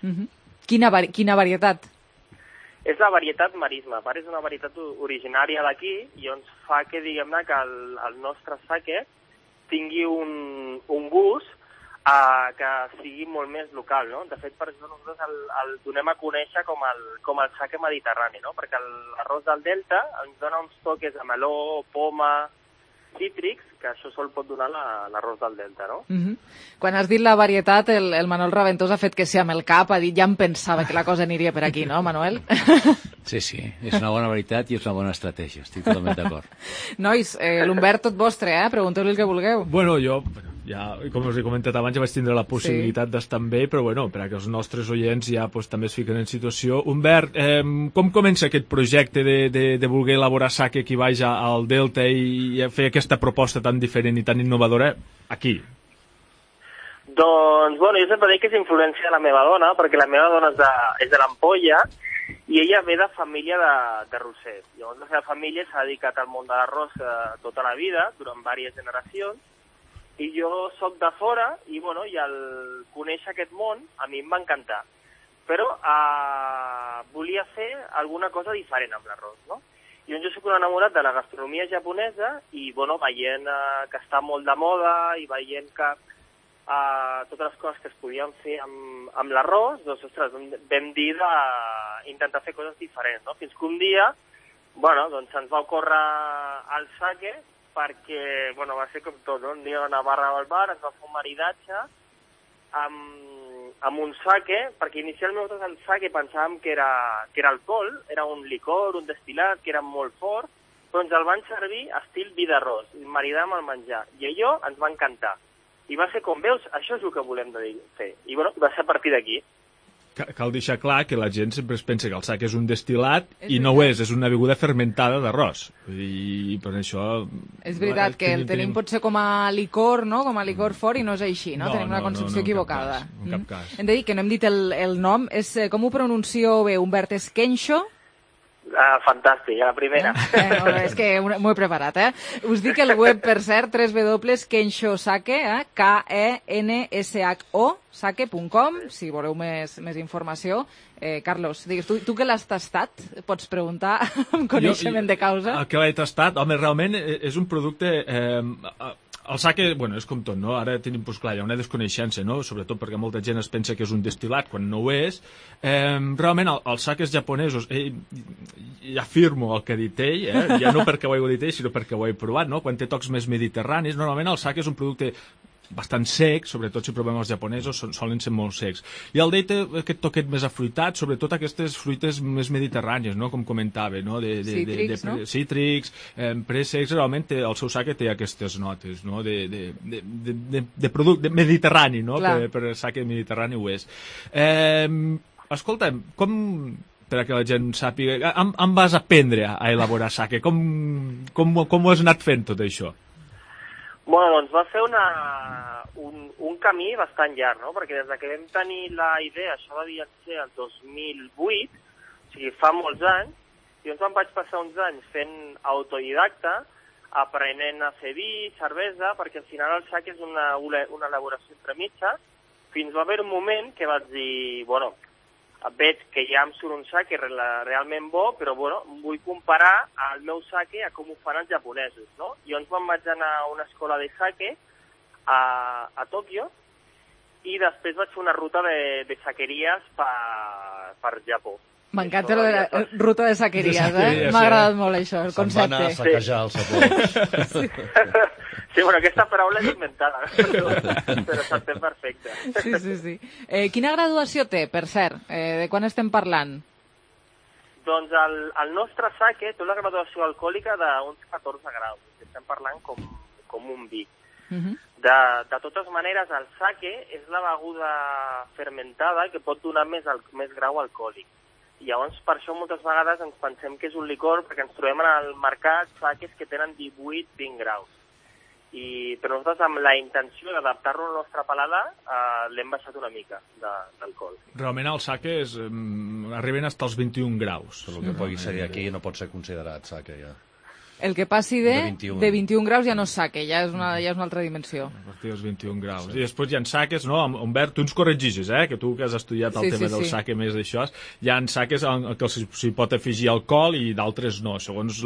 Quina varietat? És la varietat marisma. És una varietat originària d'aquí i ens fa que, diguem-ne, que el nostre sake tingui un gust que sigui molt més local, no? De fet, per això nosaltres el donem a conèixer com el sake mediterrani, no? Perquè l'arròs del Delta ens dona uns toques de meló, poma, cítrics, que això sol pot donar l'arròs del Delta, no? Quan has dit la varietat, el Manuel Raventós ha fet que sí amb el cap, ha dit ja em pensava que la cosa aniria per aquí, no, Manuel? Sí, és una bona veritat i és una bona estratègia, estic totalment d'acord. Nois, l'Humbert tot vostre, pregunteu-li el que vulgueu. Bueno, jo, ja, com us he comentat abans, ja vaig tindre la possibilitat d'estar amb ell, però bueno, perquè els nostres oients ja també es fiquen en situació. Humbert, com comença aquest projecte de voler elaborar sake aquí baix al Delta i fer aquesta proposta tan diferent i tan innovadora aquí? Doncs, bueno, jo sempre dic que és influència de la meva dona, perquè la meva dona és de l'Ampolla i ella ve de família de arrossers. Llavors la seva família s'ha dedicat al món de l'arròs tota la vida, durant diverses generacions, i jo soc de fora i, bueno, i al conèixer aquest món a mi em va encantar. Però volia fer alguna cosa diferent amb l'arròs, no? Jo soc un enamorat de la gastronomia japonesa i, bueno, veient que està molt de moda i veient que totes les coses que es podien fer amb l'arròs, doncs, ostres, vam dir d'intentar fer coses diferents, no? Fins que un dia, bueno, doncs ens va ocórrer el sake perquè, bueno, va ser com tot, no? Un dia a una barra al bar ens va fer un maridatge amb un sake, perquè inicialment nosaltres el sake pensàvem que era alcohol, era un licor, un destil·lat, que era molt fort, però ens el van servir estil vi d'arròs, maridar amb el menjar, i allò ens va encantar. I va ser com, veus, això és el que volem fer. I bueno, va ser a partir d'aquí. Cal deixar clar que la gent sempre es pensa que el sake és un destil·lat i no ho és una beguda fermentada d'arròs. I per això... És veritat que el tenim potser com a licor, no? Com a licor fort i no és així, no? Tenim una concepció equivocada. En cap cas. Hem de dir que no hem dit el nom. Com ho pronuncio bé, Humbert? És Kensho? Fantàstic, a la primera. És que m'ho he preparat, Us dic el web, per cert, www.kenshosake, K-E-N-S-H-O, sake.com, si voleu més informació. Carlos, digues, tu que l'has tastat, pots preguntar amb coneixement de causa? El que l'he tastat, home, realment és un producte... El sake, bueno, és com tot, no? Ara tenim, doncs clar, hi ha una desconeixença, no? Sobretot perquè molta gent es pensa que és un destil·lat quan no ho és. Realment, els sakes japonesos, i afirmo el que ha dit ell, ja no perquè ho he dit ell, sinó perquè ho he provat, no? Quan té tocs més mediterranis, normalment el sake és un producte bastant sec, sobretot si provem els japonesos, solen ser molt secs. I el Dei té aquest toquet més afruitat, sobretot aquestes fruites més mediterrànies, no? Com comentava, no? Cítrics, no? Cítrics, pressecs, realment el seu sake té aquestes notes, no? De producte mediterrani, no? Per sake mediterrani ho és. Escolta'm, com... per que la gent sàpiga, em vas aprendre a elaborar sake? Com ho has anat fent tot això? Bueno, doncs va ser un camí bastant llarg, no? Perquè des que vam tenir la idea, això devia ser el 2008, o sigui, fa molts anys, i doncs em vaig passar uns anys fent autodidacta, aprenent a fer vi, cervesa, perquè al final el sake és una elaboració entre mitges, fins va haver un moment que vaig dir, bueno, veig que ja em surt un sake realment bo, però bueno, vull comparar el meu sake a com ho fan els japonesos, no? I llavors me'n vaig anar a una escola de sake a Tòquio i després vaig fer una ruta de saqueries per Japó. M'encanta la ruta de saqueries, M'ha agradat molt això, el concepte. Se'n va anar a saquejar els sabors. Sí, bueno, aquesta paraula és inventada, però s'entén perfecte. Sí. Quina graduació té, per cert? De quan estem parlant? Doncs el nostre sake té una graduació alcohòlica d'uns 14 graus. Estem parlant com un vi. De totes maneres, el sake és la beguda fermentada que pot donar més grau alcohòlic. I llavors, per això, moltes vegades ens pensem que és un licor, perquè ens trobem en el mercat sakes que tenen 18-20 graus. Però nosaltres, amb la intenció d'adaptar-lo al nostre paladar, l'hem baixat una mica d'alcohol. Realment, els sakes arriben fins als 21 graus. Però el que pugui ser aquí no pot ser considerat sake, ja. El que passi de 21 graus ja no és sake, ja és una altra dimensió. A partir dels 21 graus. I després hi ha sakes, no? Humbert, tu ens corregixes, que tu que has estudiat el tema del sake més d'això, hi ha sakes en què s'hi pot afegir alcohol i d'altres no. Segons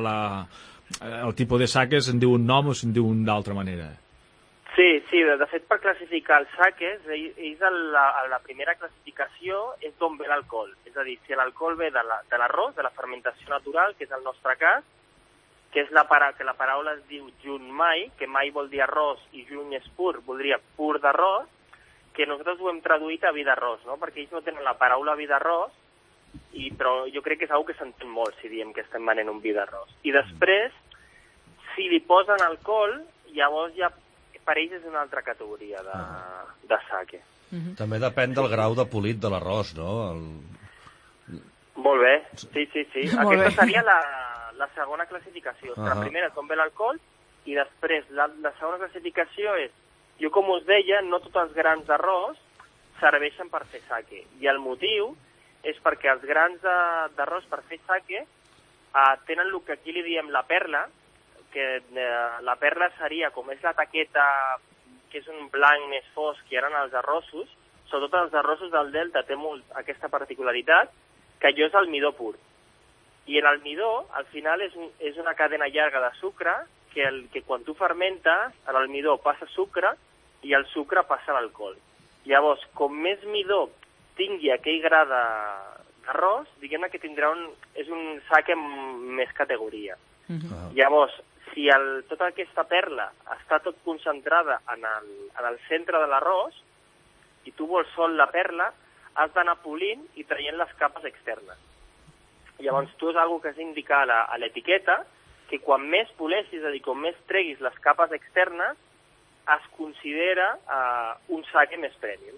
el tipus de sakes se'n diu un nom o se'n diu d'altra manera. Sí, de fet per classificar els sakes, la primera classificació és d'on ve l'alcohol. És a dir, si l'alcohol ve de l'arròs, de la fermentació natural, que és el nostre cas, que és la paraula es diu junmai, que mai vol dir arròs, i juny és pur, voldria pur d'arròs, que nosaltres ho hem traduït a vi d'arròs, no? Perquè ells no tenen la paraula vi d'arròs, però jo crec que és una que s'entén molt si diem que estem venent un vi d'arròs. I després, si li posen alcohol, llavors ja per ells és una altra categoria de sake. També depèn del grau de polit de l'arròs, no? Molt bé, sí. Aquesta seria la segona classificació. La primera és on ve l'alcohol, i després la segona classificació és, jo com us deia, no tots els grans d'arròs serveixen per fer sake. I el motiu és perquè els grans d'arròs per fer sake tenen el que aquí li diem la perla, que la perla seria, com és la taqueta, que és un blanc més fosc que eren els arrossos, sobretot els arrossos del Delta té molt aquesta particularitat, que allò és el midó pur. I en el midó, al final, és una cadena llarga de sucre, que quan tu fermentes, en el midó passa sucre i el sucre passa l'alcohol. Llavors, com més midó tingui aquell gra d'arròs, diguem-ne que és un sake més categoria. Llavors, si tota aquesta perla està tot concentrada en el centre de l'arròs i tu vols sol la perla, has d'anar polint i traient les capes externes. Llavors, tu és una que has d'indicar a l'etiqueta que quan més poleixis, és a dir, quan més treguis les capes externes, es considera un sake més prèmium.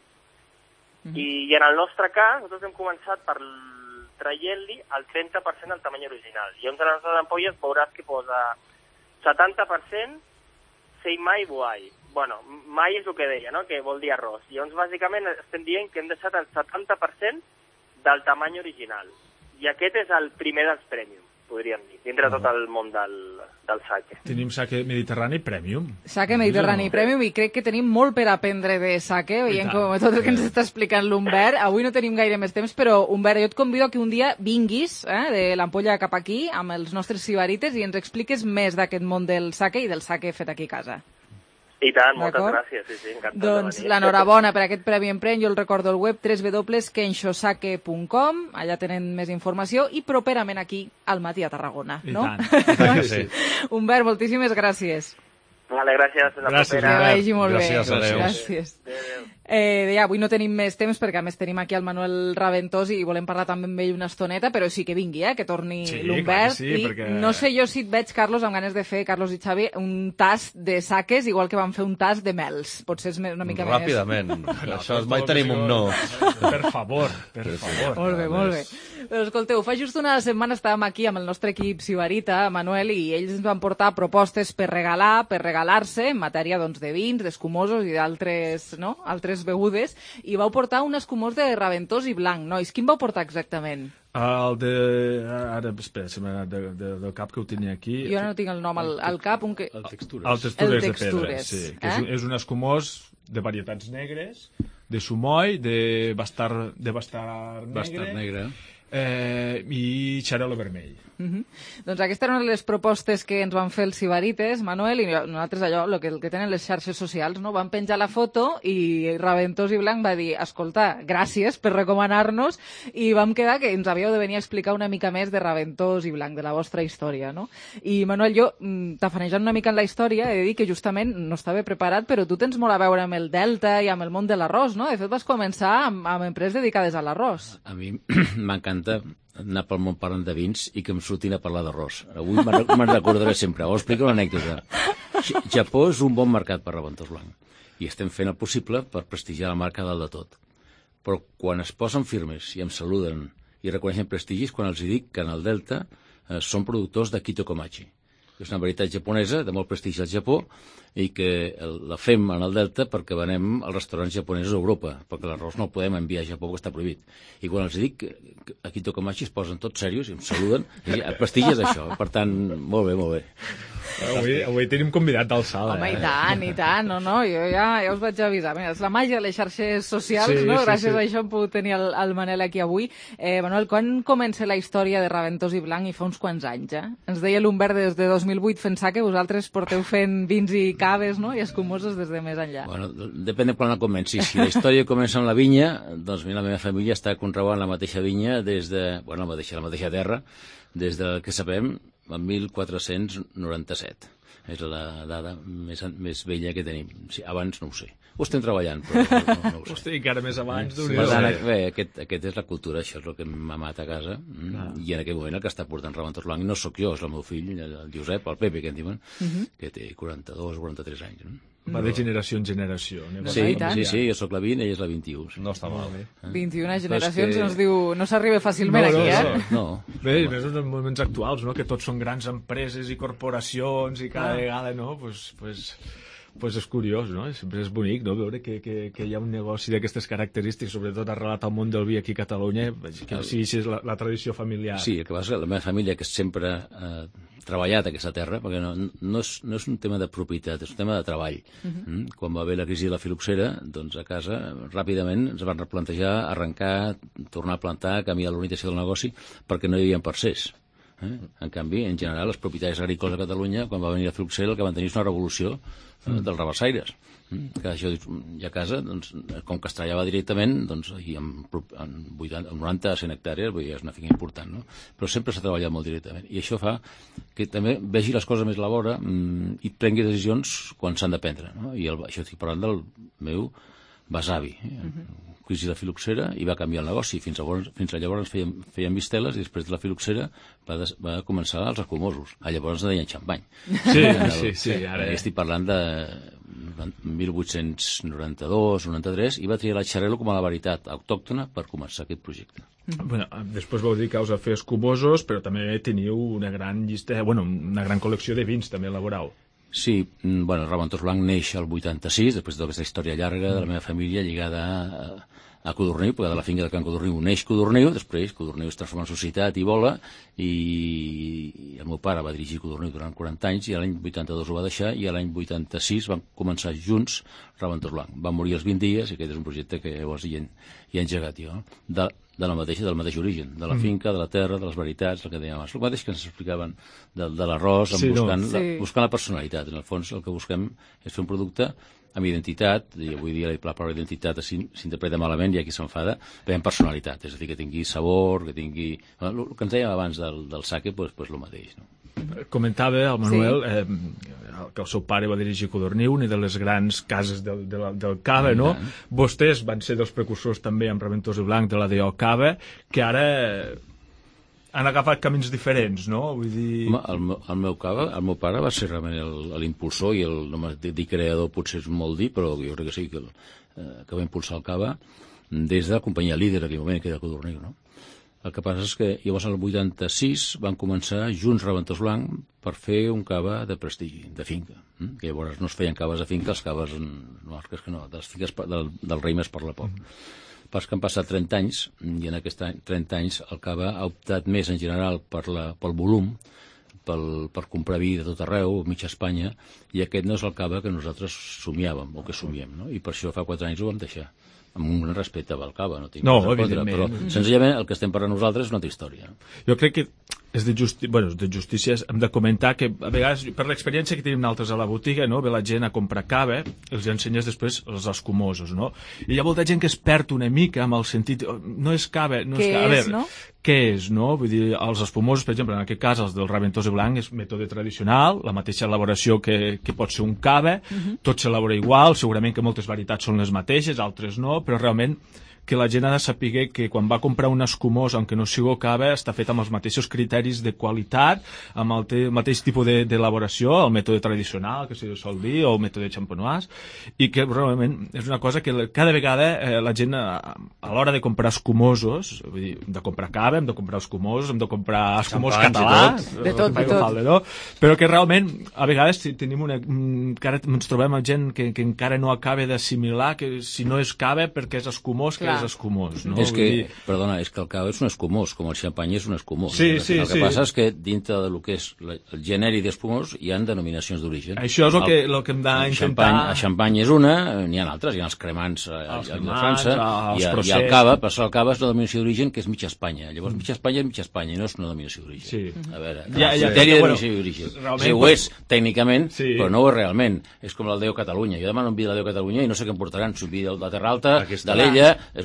I en el nostre cas, nosaltres hem començat per traient-li el 30% del tamany original. I llavors a les nostres ampolles veuràs que posa 70% Seimai Buai. Bueno, mai és el que deia, no?, que vol dir arròs. I llavors, bàsicament, estem dient que hem deixat el 70% del tamany original. I aquest és el primer dels prèmium, podríem dir, dintre tot el món del sake. Tenim sake mediterrani premium. Sake mediterrani premium, i crec que tenim molt per aprendre de sake, veient com tot el que ens està explicant l'Humbert. Avui no tenim gaire més temps, però, Humbert, jo et convido a que un dia vinguis de l'Ampolla cap aquí, amb els nostres sibarites, i ens expliques més d'aquest món del sake i del sake fet aquí a casa. I tant, moltes gràcies, sí, encantat de venir. L'enhorabona per aquest premi emprèn, jo el recordo al web www.kenshosake.com, allà tenen més informació, i properament aquí al Matí a Tarragona, no? I tant que sí. Humbert, moltíssimes gràcies. Vale, gràcies. Gràcies, que vagi molt bé. Gràcies. Deia, avui no tenim més temps perquè a més tenim aquí el Manuel Raventós i volem parlar també amb ell una estoneta, però sí que vingui, que torni l'Humbert. Sí, perquè... No sé jo si et veig, Carlos, amb ganes de fer, Carlos i Xavi, un tast de saques, igual que vam fer un tast de mels. Potser és una mica Ràpidament. Això mai tenim un no. Per favor. Molt bé. Però escolteu, fa just una setmana estàvem aquí amb el nostre equip sibarita, Manuel, i ells ens van portar propostes per regalar-se en matèria de vins, d'escumosos i d'altres begudes, i vau portar un escumós de raventós i blanc, nois. Quin vau portar exactament? El de... Ara, espera, se m'ha anat del cap que ho tenia aquí. Jo no tinc el nom al cap. El Textures. El Textures de pedra, sí. És un escumós de varietats negres, de sumoi, de bastar negre i xarel·lo vermell. Doncs aquesta era una de les propostes que ens van fer els sibarites, Manuel, i nosaltres allò, el que tenen les xarxes socials, no? Van penjar la foto i Raventós i Blanc va dir, escolta, gràcies per recomanar-nos, i vam quedar que ens havíeu de venir a explicar una mica més de Raventós i Blanc, de la vostra història, no? I Manuel, jo, tafanejant una mica en la història, he de dir que justament no estava preparat, però tu tens molt a veure amb el Delta i amb el món de l'arròs, no? De fet, vas començar amb empreses dedicades a l'arròs. A mi m'encanta anar pel món parlant de vins i que em surtin a parlar d'arròs. Avui me'n recordaré sempre. Us explico l'anècdota. Japó és un bon mercat per Raventós Blanc i estem fent el possible per prestigiar la marca dalt de tot. Però quan es posen firmes i em saluden i reconeixen prestigis, quan els dic que en el Delta són productors de Kito Komachi. És una varietat japonesa de molt prestigi al Japó i que la fem en el Delta perquè venem als restaurants japonesos a Europa, perquè l'arròs no el podem enviar a Japó, que està prohibit. I quan els dic que a Kito Komachi es posen tots serios i em saluden, i el prestigi és això. Per tant, molt bé. Avui tenim convidat d'alçada. Home, i tant, no, jo ja us vaig avisar. Mira, és la màgia de les xarxes socials, no? Gràcies a això hem pogut tenir el Manel aquí avui. Manuel, quan comença la història de Raventós i Blanc? I fa uns quants anys, Ens deia l'Humbert des de 2008 fent que vosaltres porteu fent vins i caves, no? I escumosos des de més enllà. Bueno, depèn de quan la comenci. Si la història comença amb la vinya, doncs mira, la meva família està conreant la mateixa vinya des de, la mateixa terra, des del que sabem, en 1497. És la dada més vella que tenim. Sí, abans no ho sé. Ho estem treballant, però no ho sé. Hosti, encara més abans. Per tant, aquest és la cultura, això és el que m'ha matat a casa. I en aquell moment el que està portant Raventós Blanc no sóc jo, és el meu fill, el Josep, el Pepe, que en diuen, que té 42 o 43 anys. Va de generació en generació. Sí, jo sóc la 20 i ell és la 21. No està mal. 21 generacions no s'arriba fàcilment aquí, eh? No. Bé, i més en els moments actuals, que tots són grans empreses i corporacions i cada vegada, no? Pues és curiós, no? Sempre és bonic, no?, veure que hi ha un negoci d'aquestes característiques, sobretot arrelat al món del vi aquí a Catalunya, que sí, és la tradició familiar. Sí, el que passa és que la meva família, que sempre ha treballat a aquesta terra, perquè no és un tema de propietat, és un tema de treball. Quan va haver la crisi de la filoxera, doncs a casa ràpidament ens van replantejar, arrencar, tornar a plantar, canviar l'orientació del negoci, perquè no hi havia parcers. En canvi, en general, els propietaris agrícoles a Catalunya, quan va venir la filoxera, el que van tenir és una revolució dels rabassaires. Que això, i a casa, doncs, com que es treballava directament, doncs, en 90 a 100 hectàrees, vull dir, és una finca important, no? Però sempre s'ha treballat molt directament. I això fa que també vegi les coses més a la vora i prengui decisions quan s'han de prendre, no? I això estic parlant del meu besavi, crisi de la filoxera, i va canviar el negoci. Fins llavors feien visteles i després de la filoxera va començar els escumosos. Llavors en deien xampany. Sí. Ara estic parlant de 1892-93 i va triar la Xarel·lo com a la veritat autòctona per començar aquest projecte. Bueno, després vau dir que us a fer escumosos, però també teniu una gran llista, una gran col·lecció de vins, també elaborau. Sí, Raventós Blanc neix el 86, després de tota aquesta història llarga de la meva família lligada a Codorniu, perquè de la finca de Can Codorniu neix Codorniu, després Codorniu es transforma en societat i vola, i el meu pare va dirigir Codorniu durant 40 anys, i l'any 82 ho va deixar, i l'any 86 van començar junts Raventós Blanc. Van morir els 20 dies, i aquest és un projecte que llavors hi he engegat jo, del mateix origen, de la finca, de la terra, de les veritats, el que dèiem abans. El mateix que ens explicaven de l'arròs, buscant la personalitat. En el fons el que busquem és fer un producte amb identitat, i avui dia la paraula identitat s'interpreta malament, i aquí s'enfada, però amb personalitat, és a dir, que tingui sabor, que tingui... El que ens dèiem abans del sake, doncs el mateix, no? Comentava el Manuel que el seu pare va dirigir Codorniu, una de les grans cases del cava, no? Vostès van ser dels precursors també amb Raventós Blanc de la D.O. Cava, que ara han agafat camins diferents, no? Vull dir... El meu pare va ser realment l'impulsor, i no m'ha dit creador, potser és molt dir, però jo crec que sí, que va impulsar el cava des de la companyia líder en aquell moment, que era Codorniu, no? El que passa és que llavors el 86 van començar junts Raventós Blanc per fer un cava de prestigi, de finca. Que llavors no es feien caves de finca, els caves marques que no, de les finques del rei més parla poc. Pas que han passat 30 anys, i en aquests 30 anys el cava ha optat més en general pel volum, per comprar vi de tot arreu, mitja Espanya, i aquest no és el cava que nosaltres somiàvem, o que somiem, no? I per això fa 4 anys ho vam deixar. Amb un respecte al cava, no tinc res en contra, però senzillament el que estem parlant nosaltres és una altra història. Jo crec que és de justícia, hem de comentar que a vegades, per l'experiència que tenim nosaltres a la botiga, no? Ve la gent a comprar cava, els ensenyes després els escumosos, no? I hi ha molta gent que es perd una mica amb el sentit, no és cava, no és cava. A veure, què és, no? Vull dir, els espumosos, per exemple, en aquest cas, els del Raventós Blanc, és mètode tradicional, la mateixa elaboració que pot ser un cava, tot s'elabora igual, segurament que moltes varietats són les mateixes, altres no, però realment que la gent ha de saber que quan va comprar un escumós, aunque no sigui cava, està fet amb els mateixos criteris de qualitat, amb el mateix tipus d'elaboració, el mètode tradicional, que se sol dir, o el mètode champenois, i que realment és una cosa que cada vegada la gent, a l'hora de comprar escumosos, vull dir, hem de comprar cava, hem de comprar escumosos, hem de comprar escumós català, de tot. Però que realment, a vegades tenim encara ens trobem amb gent que encara no acaba d'assimilar que si no és cava perquè és escumós, que és escumós, no? És que, perdona, és que el cava és un escumós, com el xampany és un escumós. Sí. El que passa és que dintre del que és el genèric d'escumós hi ha denominacions d'origen. Això és el que hem d'intentar... El xampany és una, n'hi ha altres, hi ha els cremants a França, i el cava, però el cava és una denominació d'origen que és mitja Espanya. Llavors, mitja Espanya no és una denominació d'origen. A veure, criteri de denominació d'origen. Sí, ho és, tècnicament, però no ho és realment. És com el Déu Catalunya. Jo demano un vi de la Déu Catalunya i no sé què em portaran. Si un vi de Terra Alta, d'Alella, és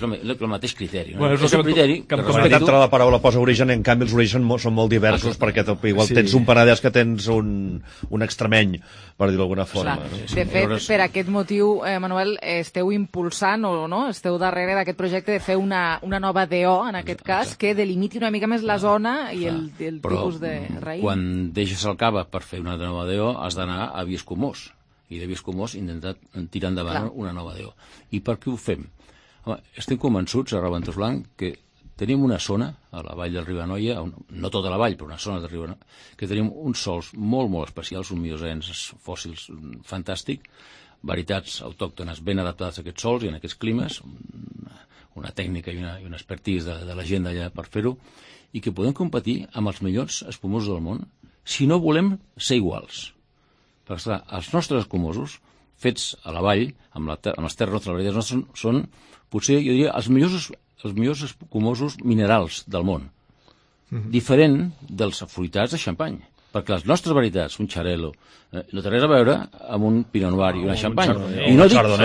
el mateix criteri. Bueno, és el criteri que entre la paraula posa origen, en canvi els orígens són molt diversos, perquè igual tens un penedès que tens un extremeny, per dir-ho d'alguna forma. De fet, per aquest motiu, Manuel, esteu impulsant o no, esteu darrere d'aquest projecte de fer una nova DO, en aquest cas, que delimiti una mica més la zona i el tipus de raïm. Quan deixes el cava per fer una nova DO, has d'anar a Vies Comós, i de Vies Comós intentar tirar endavant una nova DO. I per què ho fem? Home, estem convençuts a Raventós Blanc que tenim una zona a la vall del Ribanoia, no tota la vall, però una zona del Ribanoia, que tenim uns sols molt, molt especials, uns miocens fòssils fantàstic, varietats autòctones ben adaptades a aquests sols i en aquests climes, una tècnica i una expertise de la gent d'allà per fer-ho, i que podem competir amb els millors espumosos del món si no volem ser iguals. Perquè, esclar, els nostres escumosos, fets a la vall, amb les terres nostres, les varietats nostres, són, potser, jo diria, els millors escumosos minerals del món. Diferent dels afruitats de xampany. Perquè les nostres varietats, un xarel·lo, no té res a veure amb un pinot noir i una xampany. I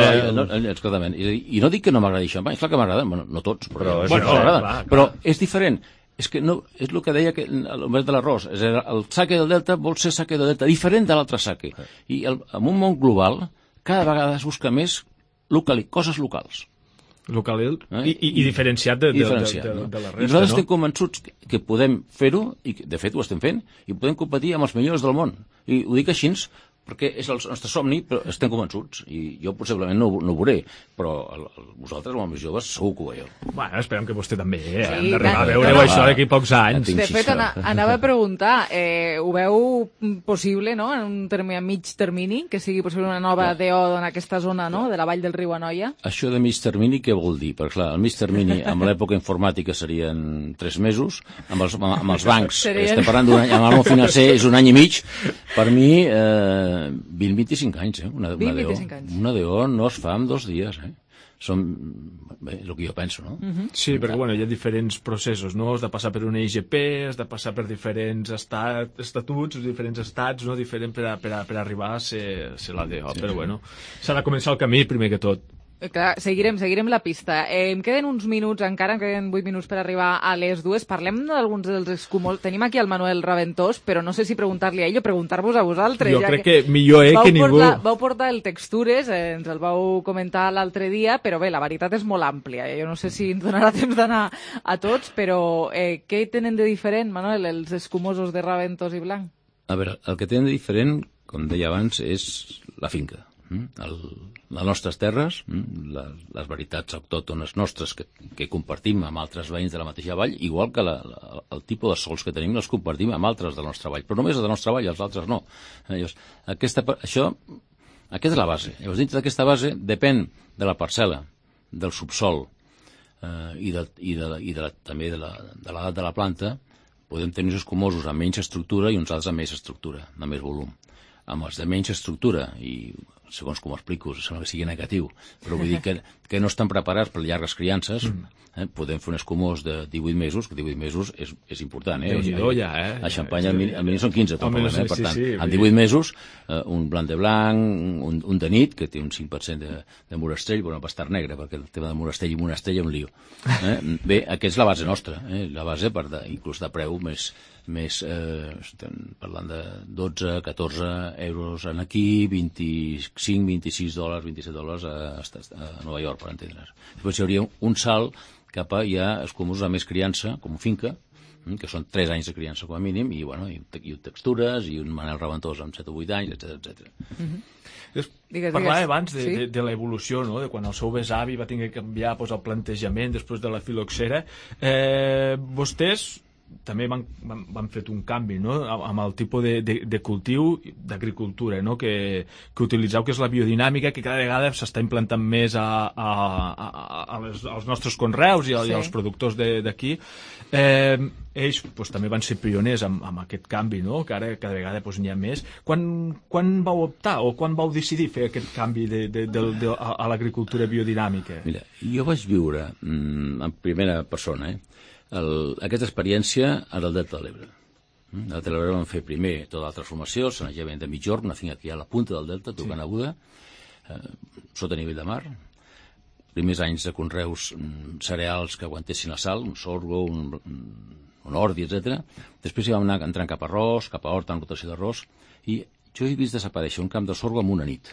no dic que no m'agradi xampany, és clar que m'agraden, bueno, no tots, però m'agraden. Però és diferent. És que no, és el que deia l'Humberto de l'Arròs, el sake del delta vol ser sake del delta, diferent de l'altre sake. I en un món global, cada vegada es busca més coses locals. I diferenciat de la resta, no? I nosaltres estem convençuts que podem fer-ho, i de fet ho estem fent, i podem competir amb els millors del món. I ho dic així perquè és el nostre somni, però estem convençuts. I jo possiblement no ho veuré, però vosaltres, com a més joves, segur que ho veieu. Bueno, esperem que vostè també, hem d'arribar a veure-ho això d'aquí pocs anys. De fet, anava a preguntar, ho veu possible, no?, en un termini, a mig termini, que sigui possible una nova DO en aquesta zona, no?, de la vall del riu Anoia? Això de mig termini, què vol dir? Perquè, clar, el mig termini, amb l'època informàtica serien 3 mesos, amb els bancs, estem parlant d'un any, amb el món financer és un any i mig, per mi 20-25 anys, una DO no es fa en 2 dies, Són, bé, el que jo penso, no? Sí, perquè bueno, hi ha diferents processos, no? Has de passar per una IGP, has de passar per diferents estatuts, diferents estats, no? Diferent per arribar a ser la DO, però bueno, s'ha de començar el camí primer que tot. Clar, seguirem la pista. Em queden uns minuts encara, em queden 8 minuts per arribar a les 2. Parlem d'alguns dels escumosos. Tenim aquí el Manuel Raventós, però no sé si preguntar-li a ell o preguntar-vos a vosaltres. Jo crec que millor que ningú. Vau portar el Textures, ens el vau comentar l'altre dia, però bé, la veritat és molt àmplia. Jo no sé si ens donarà temps d'anar a tots, però què tenen de diferent, Manuel, els escumosos de Raventós i Blanc? A veure, el que tenen de diferent, com deia abans, és la finca. Les nostres terres, les varietats autòctones nostres que compartim amb altres veïns de la mateixa vall, igual que el tipus de sols que tenim els compartim amb altres de la nostra vall, però només de la nostra vall, els altres no. Llavors, aquesta és la base. Llavors, dintre d'aquesta base depèn de la parcel·la, del subsol i també de l'edat de la planta. Podem tenir uns escumosos amb menys estructura i uns altres amb més estructura, amb més volum. Amb els de menys estructura, i segons com ho explico, sembla que sigui negatiu, però vull dir que no estan preparats per llargues criances, podem fer un escumós de 18 mesos, que 18 mesos és important, A Xampany al mínim són 15, per tant, en 18 mesos, un blanc de blanc, un de nit, que té un 5% de morastrell, però no pas estar negre, perquè el tema de morastrell i monastrell és un lío. Bé, aquesta és la base nostra, la base inclús de preu més, estem parlant de 12, 14 euros en aquí, 25, 26 dòlars, 27 dòlars a Nova York, per entendre's. Després hi hauria un salt cap a ja escumosos a més criança, com finca, que són 3 anys de criança com a mínim, i textures, i un Manel Raventós amb 7 o 8 anys, etc. Parlava abans de l'evolució, no? De quan el seu besavi va tenir que canviar el plantejament després de la filoxera. Vostès també van fet un canvi, no?, amb el tipus de cultiu d'agricultura, no?, que utilitzeu, que és la biodinàmica, que cada vegada s'està implantant més als nostres conreus i als productors d'aquí. Ells també van ser pioners amb aquest canvi, no?, que ara cada vegada n'hi ha més. Quan vau optar o quan vau decidir fer aquest canvi a l'agricultura biodinàmica? Mira, jo vaig viure en primera persona, aquesta experiència en el Delta de l'Ebre. El Delta de l'Ebre van fer primer tota la transformació, el sanejament de Migjorn, una finca que hi ha a la punta del Delta, tocant aguda, sota nivell de mar. primers anys de conreus cereals que aguantessin la sal, un sorgo, un ordi, etc. Després hi vam anar entrant cap a arròs, cap a horta, en rotació d'arròs, i jo he vist desaparèixer un camp de sorgo en una nit,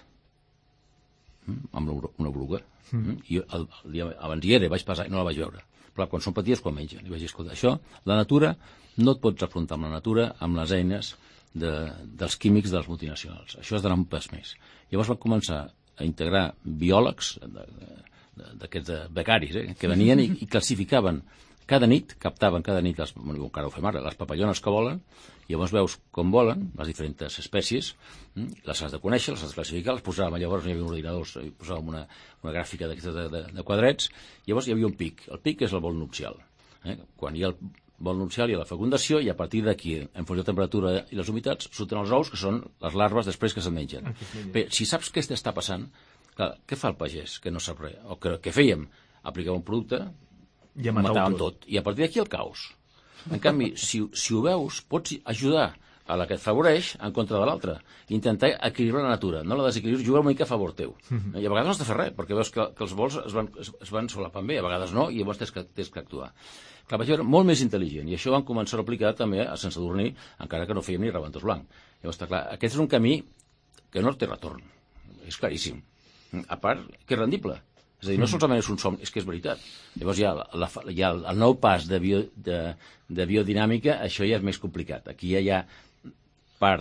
amb una oruga. I el dia abans hi era, vaig passar i no la vaig veure. Però quan són petites, quan mengen. I vaig dir, escolta, això, la natura, no et pots afrontar amb la natura amb les eines dels químics de les multinacionals. Això has d'anar un pas més. Llavors van començar a integrar biòlegs, d'aquests becaris, que venien i classificaven cada nit, captaven cada nit, encara ho fem ara, les papallones que volen, i llavors veus com volen, les diferents espècies, les has de conèixer, les has de classificar, les posàvem, llavors no hi havia ordinadors, posàvem una gràfica de quadrets, llavors hi havia un pic. El pic és el vol nupcial. Quan hi ha el vol nupcial hi ha la fecundació, i a partir d'aquí, en funció de la temperatura i les humitats, surten els ous, que són les larves després que se'n mengen. Bé, si saps què està passant, clar, què fa el pagès, que no sap res? O què fèiem? Aplicàvem un producte, i matàvem tot. I a partir d'aquí el caos. En canvi, si ho veus, pots ajudar a la que et favoreix en contra de l'altra. Intentar equilibrar la natura, no la desequilibrar, jugar una mica a favor teu. I a vegades no has de fer res, perquè veus que els vols es van solapant bé, a vegades no, i llavors tens que actuar. Clar, vaig veure molt més intel·ligent, i això van començar a aplicar també a Sant Sadurní, encara que no fèiem ni raventós blanc. Llavors, clar, aquest és un camí que no té retorn. És claríssim. A part, que és rendible. És a dir, no solament és un somni, és que és veritat. Llavors hi ha el nou pas de biodinàmica, això ja és més complicat. Aquí ja hi ha part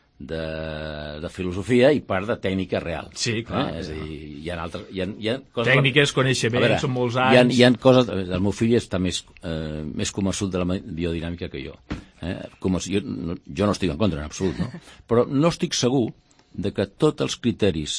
de filosofia i part de tècnica real. Sí, clar. És a dir, hi ha coses... Tècniques, coneixements, són molts anys... Hi ha coses... El meu fill està més convençut de la biodinàmica que jo. Jo no estic en contra, en absolut, no? Però no estic segur de que tots els criteris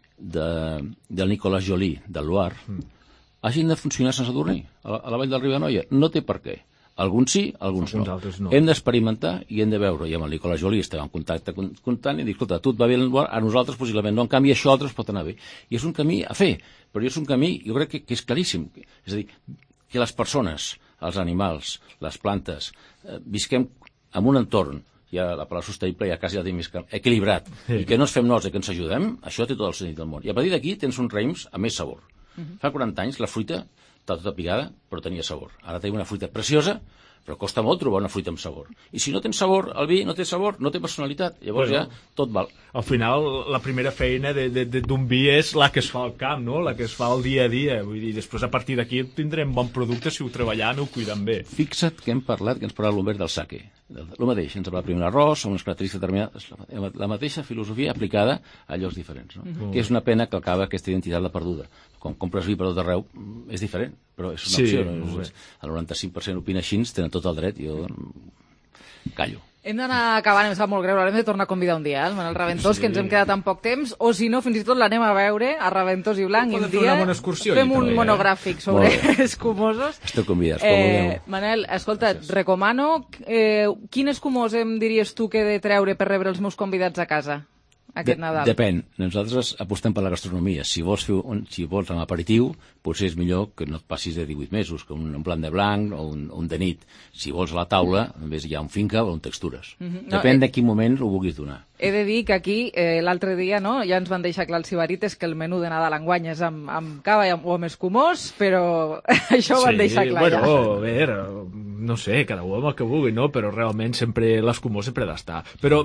del Nicolas Joly, del Loire, hagin de funcionar a Sant Sadurní, a la vall del Riu de Noia. No té per què. Alguns sí, alguns no. Hem d'experimentar i hem de veure. I amb el Nicolas Joly estem en contacte constant i dic, escolta, tu et va bé el Loire, a nosaltres possiblement no. En canvi, això altres pot anar bé. I és un camí a fer, però és un camí, jo crec que és claríssim. És a dir, que les persones, els animals, les plantes, visquem en un entorn, ja la paraula sostenible ja quasi la tenim equilibrat, i que no ens fem nosa, que ens ajudem, això té tot el sentit del món. I a partir d'aquí tens uns raïms amb més sabor. Fa 40 anys la fruita estava tota pigada, però tenia sabor. Ara tenim una fruita preciosa, però costa molt trobar una fruita amb sabor. I si no tens sabor, el vi no té sabor, no té personalitat, llavors ja tot val. Al final, la primera feina d'un vi és la que es fa al camp, no? La que es fa el dia a dia. Vull dir, després a partir d'aquí tindrem bon producte si ho treballant, ho cuidem bé. Fixa't que hem parlat, que ens parla l'Humbert del sake. El mateix, ens parla primer l'arròs, amb unes característiques determinades, la mateixa filosofia aplicada a llocs diferents, no? Que és una pena que acaba aquesta identitat la perduda. Quan compres vi per tot arreu és diferent, però és una opció. No? El 95% opina així, tenen tot el dret, jo callo. Hem d'anar acabant, em sap molt greu, l'hem de tornar a convidar un dia, el Manel Raventós, que ens hem quedat tan poc temps, o si no, fins i tot l'anem a veure, a Raventós i Blanc, i un dia fem un monogràfic sobre escumosos. Esteu convidats. Manel, escolta, et recomano, quin escumós em diries tu que he de treure per rebre els meus convidats a casa? Aquest Nadal. Depèn. Nosaltres apostem per la gastronomia. Si vols amb aperitiu, potser és millor que no et passis de 18 mesos, que un blanc de blanc o un de nit. Si vols a la taula, només hi ha un finca o un textures. Depèn de quin moment ho vulguis donar. He de dir que aquí, l'altre dia, ja ens van deixar clar els Sibarites que el menú de Nadal enguany és amb cava o amb escumós, però això ho van deixar clar ja. Bueno, a veure, no sé, cada un amb el que vulgui, no? Però realment sempre l'escumós sempre ha d'estar. Però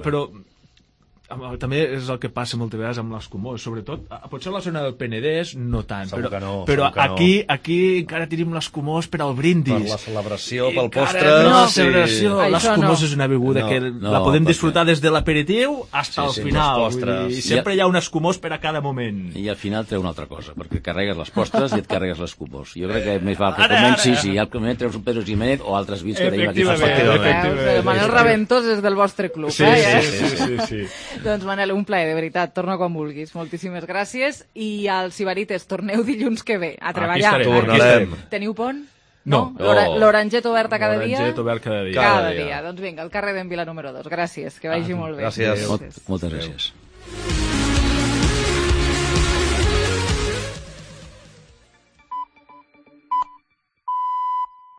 també és el que passa moltes vegades amb l'escumós, sobretot, potser a la zona del Penedès no tant, però aquí encara tenim l'escumós per al brindis. Per la celebració, pel postre... L'escumós és una beguda que la podem disfrutar des de l'aperitiu fins al final. I sempre hi ha un escumós per a cada moment. I al final treu una altra cosa, perquè carregues les postres i et carregues l'escumós. Jo crec que més val que comencis i al moment treus un Pedro Jiménez o altres vins que tenim aquí. El Manel Raventós és del vostre club. Sí. Doncs Manel, un plaer, de veritat, torna quan vulguis. Moltíssimes gràcies. I als Sibarites, torneu dilluns que ve a treballar. Aquí estarem. Teniu pont? No. L'Oranget obert cada dia? L'Oranget obert cada dia. Cada dia. Doncs vinga, al carrer d'en Vila número 2. Gràcies, que vagi molt bé. Gràcies. Moltes gràcies.